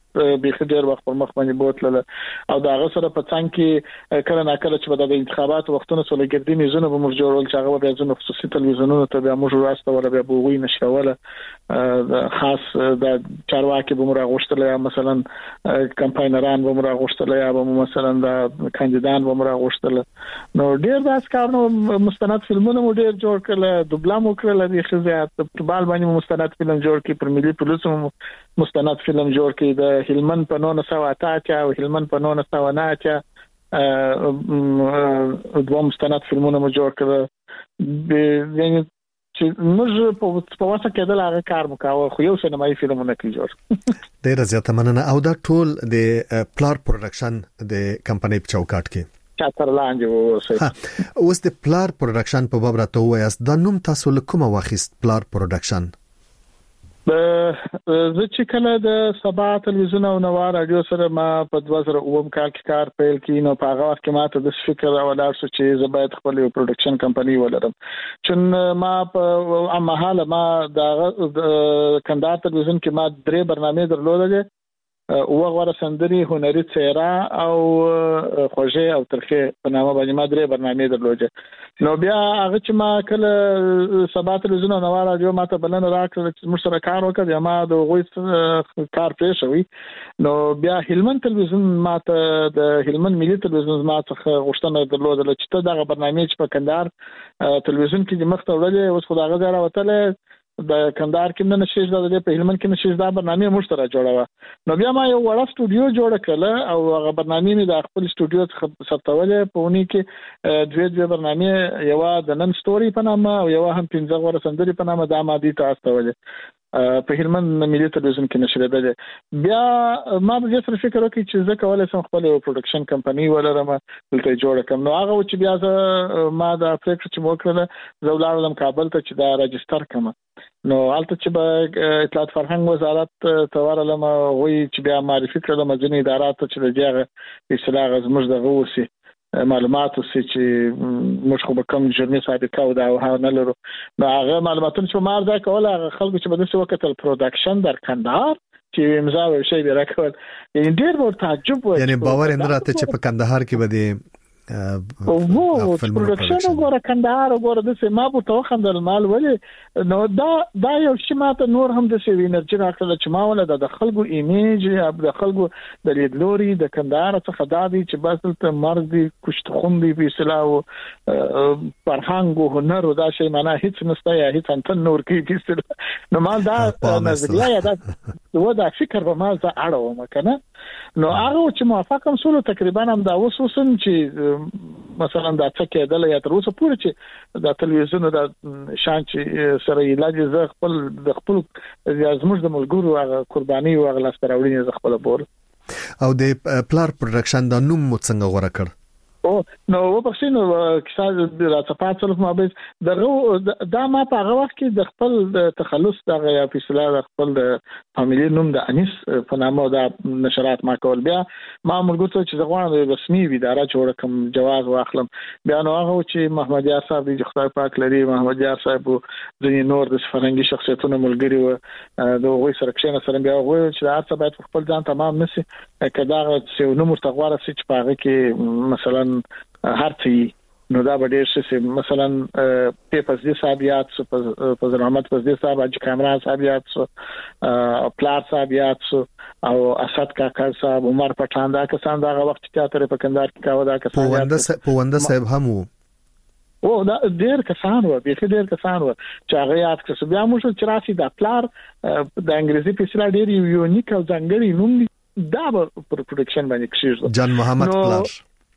به ډیر وخت پر مخ باندې بوتل او دا غسر په څنګه کې کله ناکله چې د انتخابات وختونو سره ګردي میزونه به موږ جوړول چې هغه به ځنه خصوصي تلویزیونونو ته به موږ واسطه ولا به بوغي نشوله خاص د چارواکي به موږ غوښتل یا مثلا کمپاینران به موږ غوښتل یا به مثلا د کاندیدان به موږ غوښتل نو ډیر داس کارونه مستند فلمونه مو ډیر جوړ کړل دوبلا مو کړل د خزيات په بال باندې مستند فلم جوړ کړ پر ملي پولیس مستند فلم جوړ کړ د هلمند په 908 او هلمند په 909 دوه مستند فلمونه مو جوړ کړل یعنی چې موږ په واسه کې د هغه کار وکاو خو یو سینمایي فلمونه کې جوړ ډیر زیاته مننه او دا ټول د پلار پروډکشن د کمپنۍ په چوکاټ کې چاتر لاندې اوس د پلار پروډکشن په باب راته وایاست دا نوم تاسو له کومه واخیست پلار پروډکشن زه چې کله د سبا تلویزیون او نوا رادیو سره ما په 2009 کال کې کار پیل کړ نو په هغه وخت کې ما ته د فکر او لار چې زه باید خپل یو پروډکشن کمپنی ولرم چې ما په محاله ما د کندهار تلویزیون کې ما 3 برنامه درلودل او غوړه سندري هنري څیرا او خوږه او ترخه په نامه باندې ما 3 برنامه درلودل نو بیا هغه چې ما کله سبا تلویزیون او نوا رادیو ما ته بلنه راکړه چې موږ سره کار وکړ ما د غوښ کار پېښ شوی نو بیا هلمند تلویزیون ما ته د هلمند ملي تلویزیون ما ته غوښتنه درلودل چې ته دغه برنامه چې په کندهار تلویزیون کې مخ ته وړلې اوس خدای غزا راوتله د کندهار کې نه نشي د په هلمند کې نشي دا برنامه مشترک جوړاوه نو بیا ما یو وړه سټوډیو جوړ کړل او هغه برنامه می د خپل سټوډیو څخه ثبتولې په ونی کې دوه برنامه یو د نن ستوري په نامه او یو هم 15 غوړه سندري په نامه د مادي تاسو ولې په هلمند ملي تلویزیون کې نشریدل بیا ما د دې سره فکر وکړ چې زه کولای شم خپل پروډکشن کمپنی ولرم دلته جوړ کړم نو هغه چې بیا ما د فکر چې موکړل زه ولارم کابل ته چې دا راجستر کړم نو حالت چې به اطلاعات فرهنګ وزارت تورلم وی چې بیا معرفي کړم ځینې ادارات چې د جګه اصلاح غزمج د غوسی معلومات چې موږ خو به کوم جرمي سابقه او دا نه لرو نو هغه معلوماتونه چې مار ځای کول هغه خلکو چې بده څه وخت پروډکشن در کندهار چې امضا او شی به راکول یعنی ډیر ور تعجب یعنی باور نه راته چې په کندهار کې بده او پروډکشن وګوره کندهار وګوره د سیمه په توخندل مال ولې نو دا یو شی ماته نور هم د سوي انرژي راکړل چې ما ول د خلکو ایمیج د خلکو د لیدلوري د کندهار څخه دادی چې بس ته مرګ دي کوشت خوندي په اصلاح او فرهنګ او هنر دا شی معنا هیڅ نسته یا هیڅ انت نور کې کیسه نو مال دا نظریه دا و دا فکر به مال ته اړه ومکنه نو هغه چې موافقم سولو تقریبا هم دا وسوسن چې مثلا دا څه کېدل یا تر اوسه پورې چې د تلویزیون د شان چې سره علاج ز خپل د خپل زموږ د ملګرو هغه قرباني او هغه لاستراوړي ز خپل بور او د پلار پروډکشن د نوم مو څنګه غوړه کړ او نو وبخښئ نو کیسه د راڅپات سره مابین دا ما په هغه وخت کې د خپل تخلص د فیصله د خپل د فاميلي نوم د انیس په نامه د نشرات ما کول بیا ما مرګو چې غواړم رسمي اداره جوړ کوم جواز واخلم بیا نو هغه چې محمد یار صاحب د خدای پاک لري محمد یار صاحب ځینې نور د فرنګي شخصیتونو ملګری و د غوي سره کښینه سره بیا غوي چې هر څه باید خپل ځان تمام نشي کدا چې نو مرتغواره چې په هغه کې مثلا هر څه نو دا به ډېر څه مثلا پیپرز دي صاحبيات په زرامت په دې صاحب اج کامران صاحبيات پلار صاحبيات او اسد کاکا صاحب عمر پټان دا کسان دا وخت تیاتر په کندهار کې کاوه دا کسان پونده صاحب هم او دا ډېر کسان و به ډېر کسان و چې هغه یاد کړو بیا موږ چې راسي دا پلار د انګریزي په اصطلاح ډېر یونیک او ځانګړی نوم دا په پروډکشن باندې کېږي جان محمد پلار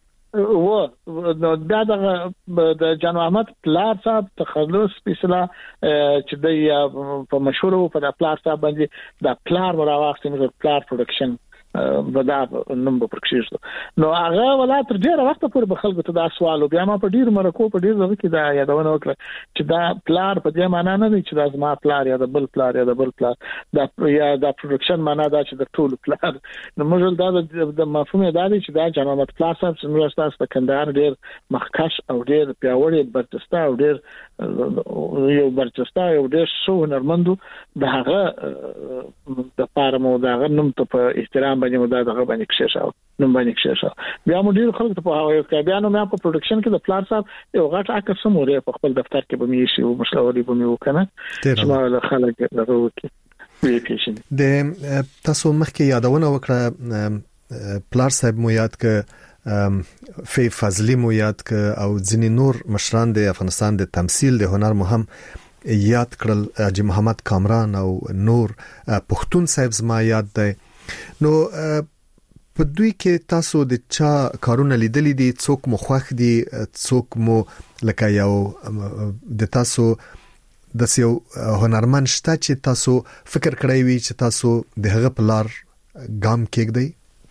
نو دا د جان محمد پلار صاحب تخلص په اصطلاح چې د په مشهور په پلار صاحب باندې د پلار مراواخت موږ پلار پروډکشن ودا نوم به پرکشیږي نو هغه ولا تر ډیره وخت پورې به خلکو ته دا سوال بیا ما په ډیر مرکو په ډیر ځکه چې دا یادونه وکړه چې دا پلار په دې معنا نه دی چې دا زما پلار یا د بل پلار یا د بل پلار دا یا د پروډکشن معنا دا چې د ټول پلار نو موږ دا د مفهوم دا دی چې دا جناب محمد پلار صاحب څنګه تاسو په کندهار ډیر مخکش او ډیر پیاوړی برجسته او ډیر یو برجسته او ډیر شو هنرمندو د هغه د پارمو دا نوم ته په احترام باندې مو دا دغه باندې کښې نوم باندې کښې بیا مو ډیر خلک ته په هغه کې بیا نو مې په پروډکشن کې د پلار صاحب یو غټ عکس مورې په خپل دفتر کې به مې شي او مشاوري به مې وکنه چې ما له خلک دغه وکړي د تاسو مخکې یادونه وکړه پلار صاحب مو یاد ک فی فضلی مو یاد ک او ځینې نور مشران د افغانستان د تمثيل د هنر مهم یاد کړل حاجی محمد کامران او نور پښتون صاحب زما یاد دی نو په دوی کې تاسو د چا کارونه لیدلې دي څوک مو خوښ دي څوک مو لکه یو د تاسو د یو هنرمند شته چې تاسو فکر کړی وي چې تاسو د هغه په لار ګام کېږدئ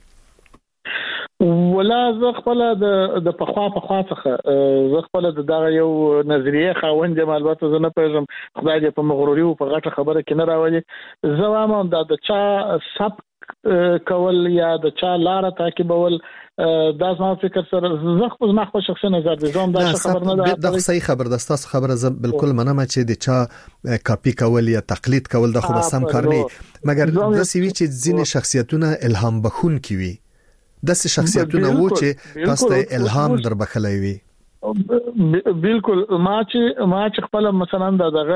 ولا زه خپل د پخوا څخه زه خپل د یو نظریه خاوند یم البته زه نه پېژم خدای دې په مغروري او په غټه خبره کې نه راوړي زه وایم د چا سب کول یا د چا لار تعقیبول دا زما فکر سره زه خو ما خو شخصي نظر دي زوم دا خبر نه ده دا صحیح خبر ده تاسو خبره زه بالکل منم چې د چا کاپی کول یا تقلید کول د خو بسم کار نه مګر د سوي چې ځینې شخصیتونه الهام بخون کی وي داسې شخصیتونه وو چې تاسو ته الهام در بخلای وي بالکل ما چې خپل مثلا دغه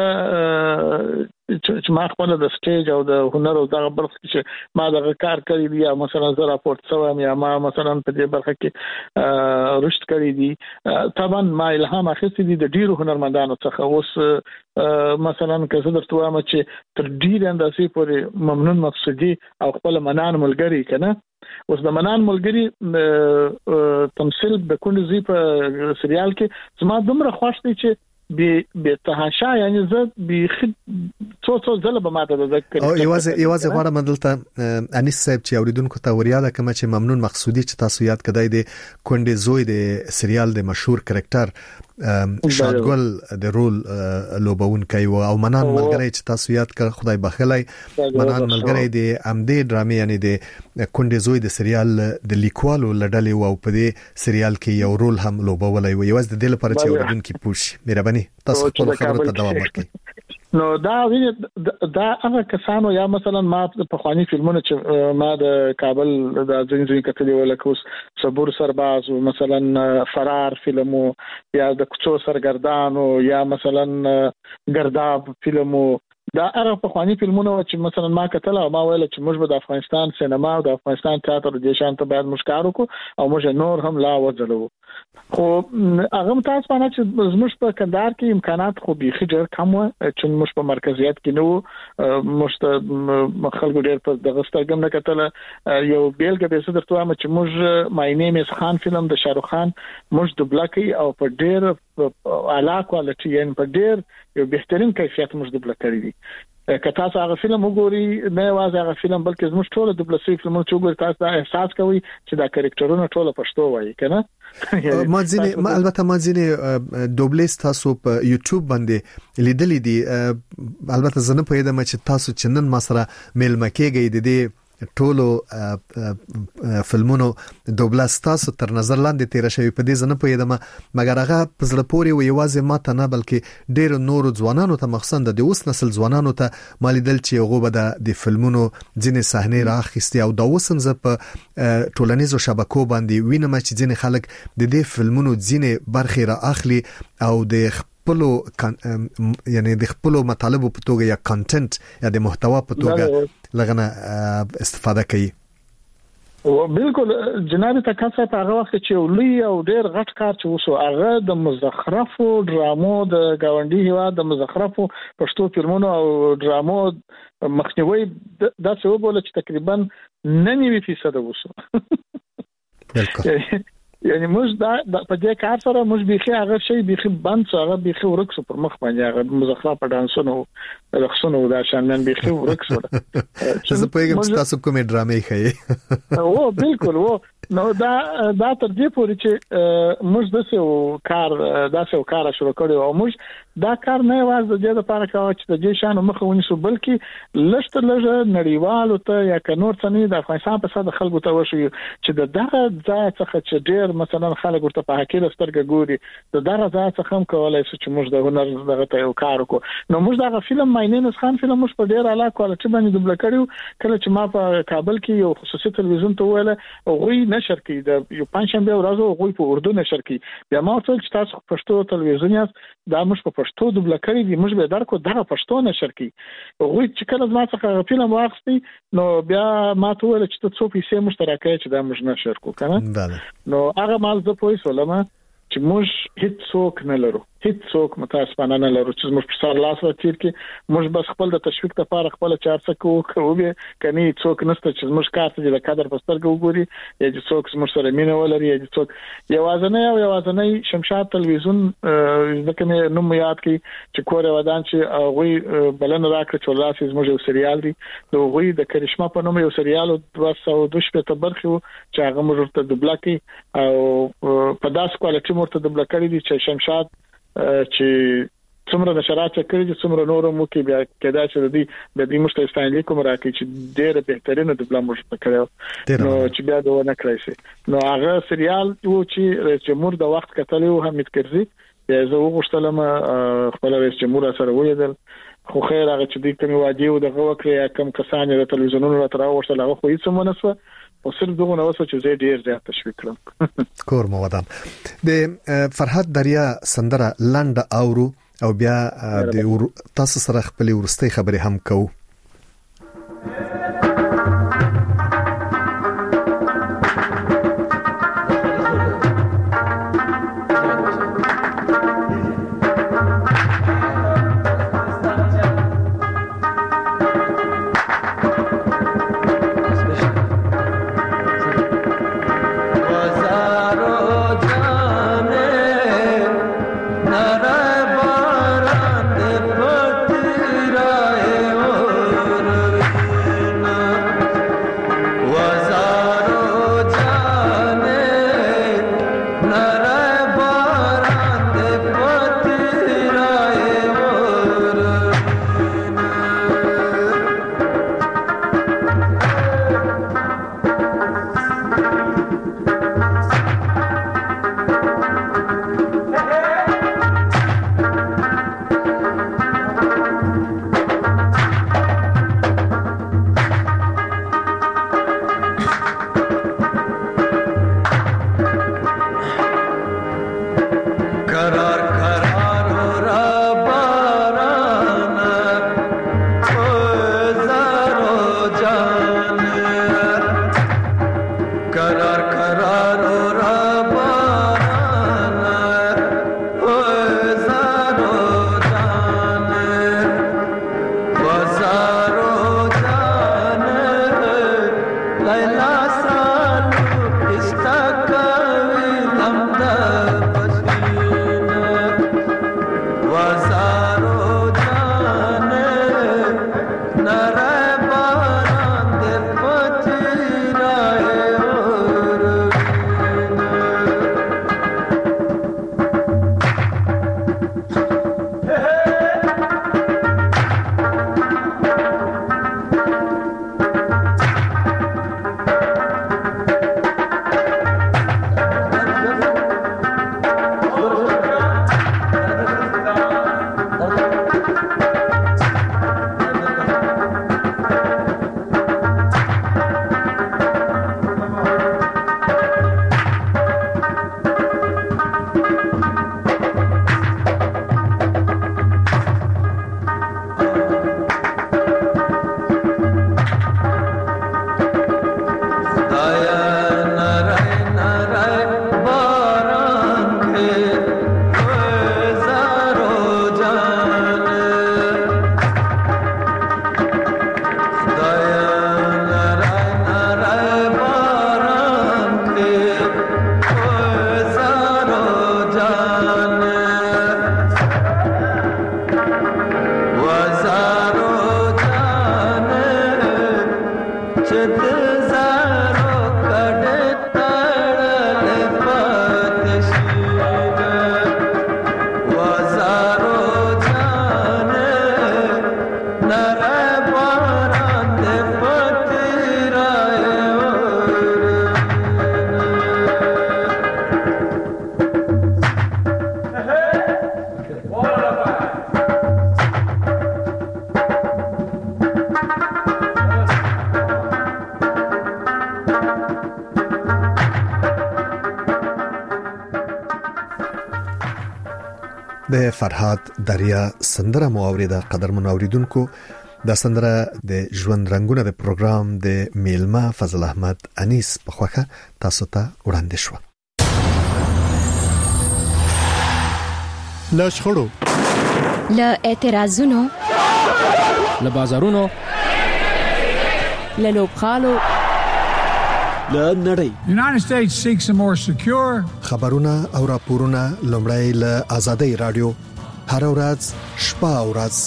چې ما خپل د سټیج او د هنر او دغه برخه چې ما دغه کار کړی دی یا مثلا زه راپورټ شوم یا ما مثلا په دې برخه کې رشد کړی دی طبعا ما الهام اخیستی دی د ډیرو هنرمندانو څخه اوس مثلا که زه درته وایم چې تر ډیر اندازې پورې ممنون مقصودی او خپل منان ملګری کنه اوس د منان ملګری تمثيل د کونډزي په سریال کې زما دومره خوښ دي چې به تهاشا یعنی زه به څو ځله به ماته د ذکر او یوازې غواړم دلته انیس صاحب چې اوریدونکو ته وریاده کوم چې ممنون مقصودی چې تاسو یاد کړئ د کونډې زوی د سریال د مشهور کریکټر شادګل د رول لوبون کوي او منان ملګری چې تاسو یاد کړ خدای بخلای منان ملګری د امدې ډرامې یعنی د کونډې زوی د سریال د لیکوالو لړلې او په دې سریال کې یو رول هم لوبولای و یوازې د دې لپاره چې اوریدونکو پوښ مهرباني تاسو خپل خبره ته دوام ورکړئ نو دا هغه کسانو یا مثلا ما په خواني فلمونو چې ما د کابل د ځینې کتلې ولکه اوس صبور سرباز او مثلا فرار فلمو یا د کوڅو سرګردانو یا مثلا ګرداب فلمو دا هغه په خواني فلمونو چې مثلا ما کتل او ما ویل چې موږ به د افغانستان سینما او د افغانستان تیاتر د شان ته باید موږ کار وکړو او موږ نور هم لا وځلو خو هغه تاسو باندې چې زموږ په کندهار کې امکانات خو بيخي ډېر کم و چې موږ په مرکزیت کې نو موږ خلکو ډېر په دغه سترګم نه کتل یو بیلګه به څه درته وایم چې موږ مای نیم از خان فلم د شاروخ خان موږ دبلکی او په ډېر اعلی کوالټي یعنی په ډېر یو بهترین کیفیت موږ دبل کړی دی که تاسو هغه فلم وګورئ نه واځي هغه فلم بلکې زموږ ټول د بلسي فلمونو چې وګورئ تاسو دا احساس کوئ چې دا کریکټرونه ټول پښتو وایي کنه البته ما ځینې دوبلیس تاسو په یوټیوب باندې لیدلې دي البته زه نه پوهیدم چې تاسو چنن ما سره میلمه کېږئ د دې ټولو فلمونو دوبلاس تاسو تر نظر لاندې تیر شوی په دې ځنه پوهیدم مګر هغه په زړه پورې و یوازې ما ته نه بلکې ډېر نور ځوانانو ته مخصوصا د اوس نسل ځوانانو ته مالیدل چې هغه به د فلمونو ځینې صحنې راخستي او دا اوسم زه په ټولنیزو شبکو باندې وینم چې ځینې خلک د دې فلمونو ځینې برخې را اخلي او د خپلو یعنی د خپلو مطالبو په توګه یا کانټنټ یا د محتوا په توګه لغنه استفاده کوي بالکل جناب تکاسه په هغه وخت چې لوی او ډېر غټ کار چې وسو هغه د مزخرفو ډرامو د گاونډي هوا د مزخرفو پښتو فلمونو او ډرامو مخنیوي دا څه وبول چې تقریبا 90% وسو یعنی موږ دا په دې کار سره موږ بيخي هغه شی بيخي بند هغه بيخي ورکسو پر مخ باندې هغه مزخرفه ډانسونو رقصونو دا شانمن بيخي ورکسو زه په یوه تاسو کومې ډرامې خې او بالکل و نو دا تر دې پورې چې موږ داسې کار شروع کړو او موږ دا کار نه واز د دې لپاره کاوه چې د دې شان مخه ونیسو بلکې لږ نړیوالو ته یا کنور څنګه د افغانستان په صد خلکو ته وشو چې دغه ځای څخه چې ډېر مثلا خلک ورته په حقیقت سترګې ګوري دغه ځای څخه هم کولای شي چې موږ د هنر دغه ته یو کار وکړو نو موږ دغه فلم ماینینس خان فلم موږ په ډېر اعلی کوالټي باندې دوبله کړو کله چې ما په کابل کې یو خصوصي تلویزیون ته ویل غوي نشر کې د یو پنځشنبه ورځ غوي په اردو نشر کې بیا ما ټول چې تاسو پښتو تلویزیون یاست دا موږ په پښتو دوبله کړی دي موږ به درکو دغه پښتو نشر کې غوي چې کله ما څخه فلم واخستي نو بیا ما ته ویل چې څو پیسې مشترکه چې دا موږ نشر کو کنه نو هغه مال زه پوي سولم چې موږ هیڅ څوک نه لرو هیڅ څوک متاسفانه نه لرو چې موږ په سر لاس راځي کې موږ بس خپل د تشویق لپاره خپل چارڅه کوو کني څوک نشته چې موږ کارته د قدر په سترګو وګوري یا چې څوک موږ سره مینه ولري یا چې څوک یوازنی شمشاد تلویزیون ځکه مې نوم یاد کی چې کور ودان چې غوي بلن راکړ چې ولاسي موږ یو سریال دی نو غوي د کرشما په نوم یو سریال 212 برخه چې هغه موږ ته دوبله کی او په داس کوالټي موږ ته دوبله کړی دي چې شمشاد چې څومره نشرات کړي چې څومره نور مو کې بیا کدا چې د دې مشته ستاینلی کوم راکې چې ډېر بهترینه د مشته کړو نو چې بیا دا نه کړی شي نو هغه سریال و چې رئیس جمهور د وخت کتلی او حمید کرزي بیا زه وغوښتلم خپل رئیس جمهور سره ولیدل خو خیر هغه چې د کوم وادي او دغه وکړي کم کسان د تلویزیونونو راته راوړل هغه خو هیڅ مونږ او صرف دغه نو چې زه ډیر زیات تشویق کړم کور مو ودان د فرحت دریا سندره لاند اورو او بیا د تاسو سره خپل ورستي خبرې هم کوو Nara baran de patiraye o د فرهاد دریا سندره مو اوریده. قدرمن اوریدونکو، د سندره د ژوند رنگونه د پروګرام د میلمه فضل احمد انیس په خوخه تاسو ته وړاندې شو. له شخړو، له اعتراضونو، له بازارونو، له لوبخالو، له نړۍ. United States seeks a more secure. خبرونه او راپورونه لومړی له آزادۍ رادیو هر ورځ شپه او ورځ.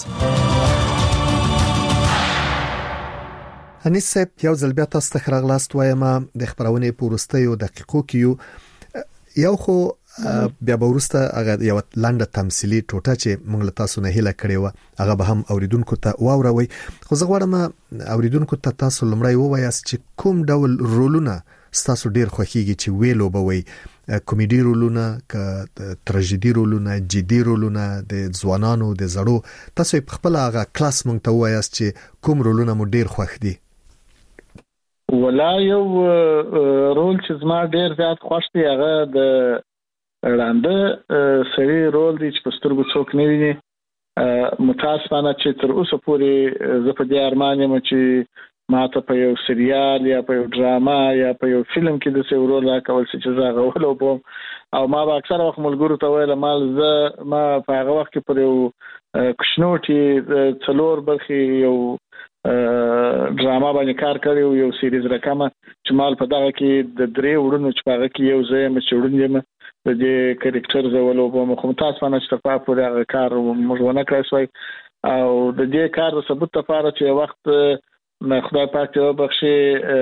انیس صاحب، یو ځل بیا تاسو ته راغلاست وایم د خبرونې پورستیو دقیقو کیو یو خو بیا ورسته هغه یو لاندې تمثيلي ټوټه چې موږ له تاسو نه هیله کړې و هغه به هم اوریدونکو ته واوروي. خو زه غواړم اوریدونکو ته تاسو لمړی ووایاست چې کوم ډول رولونه تاسو ډیر خوښیږي چې ویلو به وي، کامیډي رولونه، تراژیدي رولونه، جدي رولونه، د ځوانانو د زړو. تاسو په خپل هغه کلاس موږ ته وایاست چې کوم رولونه مو ډیر خوښ دي. ولا یو رول چې زما ډیر زیات خوښ دی هغه د وړاندې سړي رول دی چې په سترګو څوک نه ویني. متاسفانه چې تر اوسه پورې زه په دې ارمان یم چې ما ته په یو سریال یا په یو ډراما یا په یو فلم کې د څه رول راکول چې زه غوړم وبم، او ما به اکثر وخت ملګرو ته ویل ما په هغه وخت کې پر یو کښنوټي څلور برخې یو ډراما باندې کار کړی او یو سیریز رقمه چې مال په دغه کې د درې وړونو چې هغه کې یو ځای مې چړونیم د دې کریکټر زولو په مخمتاسفانه چې په پوره هغه کار موږ ونه کړی شوی. او د دې کار د ثبوت لپاره چې وخت خدای پاک ته وبخښي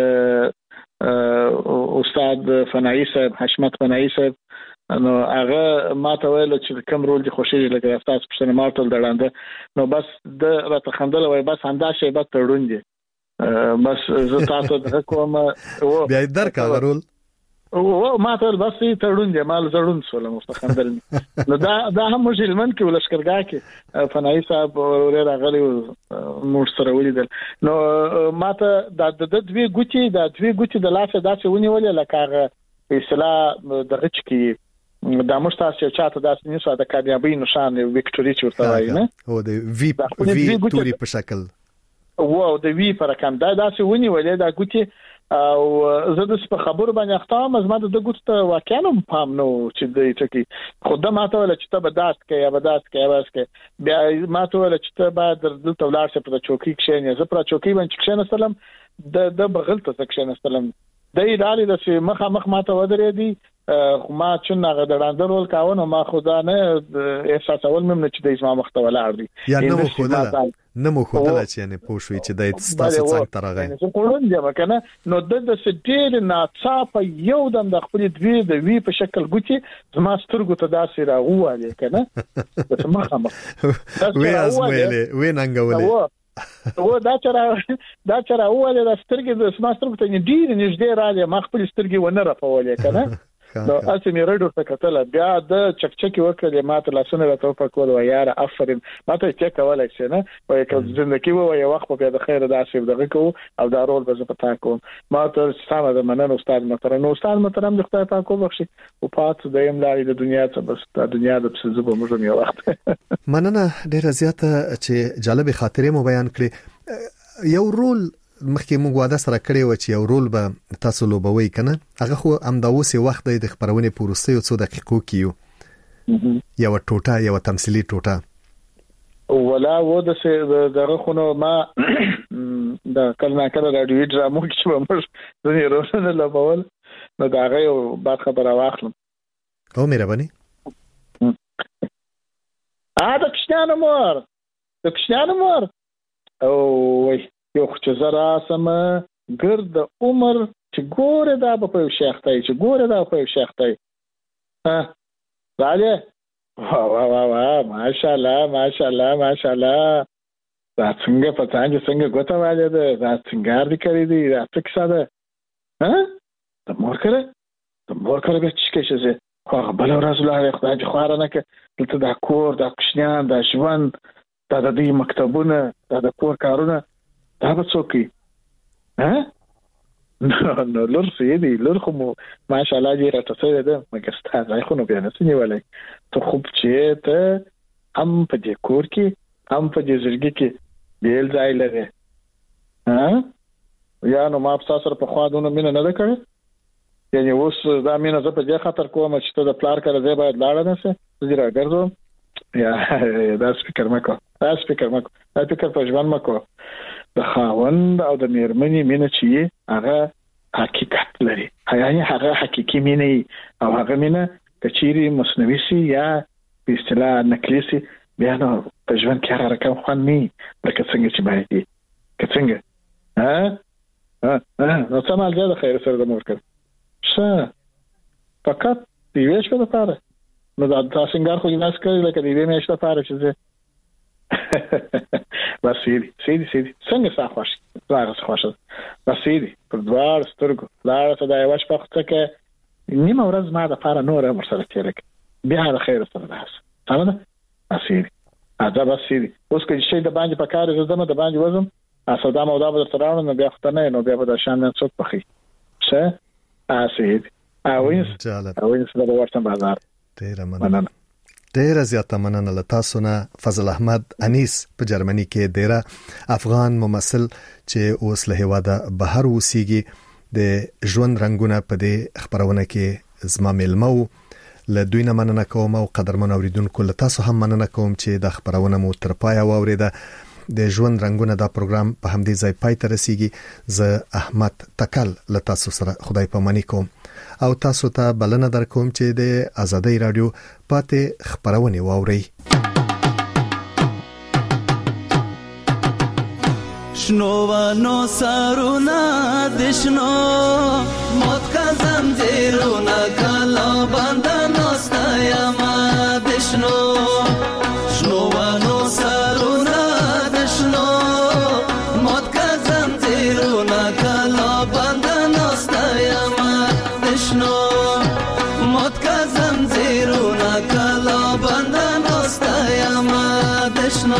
استاد فنایی صاحب، حشمت فنایی صاحب، نو هغه ما ته ویل چې کوم رول دی خوشی لګي تاسو په سن مارتل دلاندې، نو بس د راته خندل وای بس انده شی به تړون دي، بس زه تاسو د کوم بیا درک رول او ما ته بس تړون دي مال زړون سول مستخندل. نو دا هم مجلمن کې ولشکرګه کې فنایی صاحب ورته غلي مور سره ولیدل. نو ما ته د دوی ګوتی د لاسه داسې ونیول لکه په اصطلاح دغه چې د مشتاسه چاته داسې نشو د کامیابی نشان وکټوري چورته وای نه او د وی توري په شکل او د وی پر رقم دا داسې ونیول دا ګوتی. او زه د په خبرو باندې اختام زما د ګوت واقعا پام نو چې د چکی خدای ماته ول چې ته بداست کې یا بداست کې بیا ماته ول چې ته بعد دلته ولار څه پر چوکۍ کې نه زه پر چوکۍ باندې کې نه سلام د بغلته څه نه سلام دای دالي د مخ ماته ودرې دي خو ما چې نه غدړاند رول کاونه ما خدا نه احساس اول مم نه چې د اسما مختولار دي یا نه مو خدای چې نه پوښوي چې د تاسو څنګه ترغه زه کوم دی مکنه نو د سټیل نه صاحب یو دم د خپل دوی د وی په شکل ګوتی زما سترګو ته داسې راغواله کنه د مخ وی ازمله وی ننګولې و دا چر اوله د سترګې د سماسترګ ته ډیر نږدې راځي ما خپل سترګې ونه رافولې کنه نو اته مې رډو ته کتل بیا د چکچکی وکړې ماته لاسونه راته په کول و یار افرین ماته چې کولای شي نه وای که ژوندۍ و یو وخت په د خیر داسې دغه کو او دا رول به زه پتا کوم ماته ساده د مننه استاد محترم د خدای پاک وبخښي او پات د یم لاري د دنیا ته بس د دنیا د پسزو موږ یو وخت مننه ډیر زیاته چې جالب خاطرې مو بیان کړې. یو رول مخکې موږ واده سره کړی و چې یو رول به تاسو لوبوي کنه هغه خو امداوسي وخت د خبرونه پورسته یو څو دقیقو کیو یو ټوټه یو تمثيلي ټوټه ولا و دغه خونو ما د کلمه کړه رادیو ډرامو کې چې موږ ځنې روزنه لوبول نو دا غي بعد خبره واخلم او مهرباني د کښانو مور او وای یو چې زرا سم ګرد عمر چې ګوره دا په شیختای ها راځه وا ماشاءالله دا څنګه پتانځ څنګه ګوته واله ده دا څنګه دې کړی دی دا څه کیسه ده ها د مور کړه به چې څه خو بل ورځ لا خدای دې خواره نه کې دلته دا کور دا کښنیان دا ژوند دا د دې مکتبونه دا د کور کارونه دا به څوک ها نو لور سیدی لور خو ماشاءالله دې راټسوي ده مګر ستاسو ځای خو نو بیا نه سنیولای ته خوب چې ته هم په دې کور کې هم په دې ځړګي کې بیل ځای لري یا نو ما په تاسو په خوا دونه مینه نه ده کړې یعنی اوس دا مینه زه په دې خاطر کوم چې ته د پلار کړه ځای باید لاړ نه سې زه راګرځم یا دا فکر مکو دا فکر په ژوند مکو د خاوند او د میرمنې مینه چې هغه حقیقت لري یعنی هغه حقيقي مینه او هغه مینه کچيري مصنوعي سي یا په اصطلاح نقلي سي بیا نو په ژوند کې هغه رقم خو نه لکه څنګه چې باید دي څنګه نو سمال زیاده خیر سره د مور کړ څه فقط دیوې شپه د پاره نو دا تاسو څنګه خو جناس کوي لکه دیوې مې شپه پاره چې بس سیدی څنګه صافش زړه خوښه بس سیدی په دوار سترګو لاره ته دا یو شپه خو څه نیمه ورځ ما د پاره نور امر سره تیرک بیا د خیر سره ده تمام ده سیدی اځه بس سیدی اوس کې شي د باندې په کار زدم د باندې وزم اساده مو دا به تر نو بیا خو نه نو بیا به د شان نه څوک پخې څه سیدی اوینس د ورته بازار ډیر زیاته مننه له تاسو نه فضل احمد انیس په جرمني کې ډیر افغان ممثل چې اوس له هواده بهر اوسېږي د ژوند رنگونه په دې خبرونه کې زما ملمو له دوی نه مننه کوم او قدرمن اوریدونکو له تاسو هم مننه کوم چې د خبرونه مو تر پای واوریده د ژوند رنگونه دا پروګرام په همدې ځای پای ته رسیږي زه احمد تکل له تاسو سره خدای پاماني کوم او تاسو ته بلنه درکوم چې د آزادۍ رادیو پاتې خبرونه واوري شنوانو سارونا دشنو موت کا زنجیرونا کالا باندانو ستایما دشنو شنوانو سارونا دشنو موت کا زنجیرونا کالا باندانو ستایما دشنو موت کا زنجیرونا کالا باندانو ستایما دشنو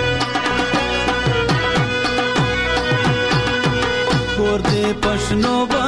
پشنو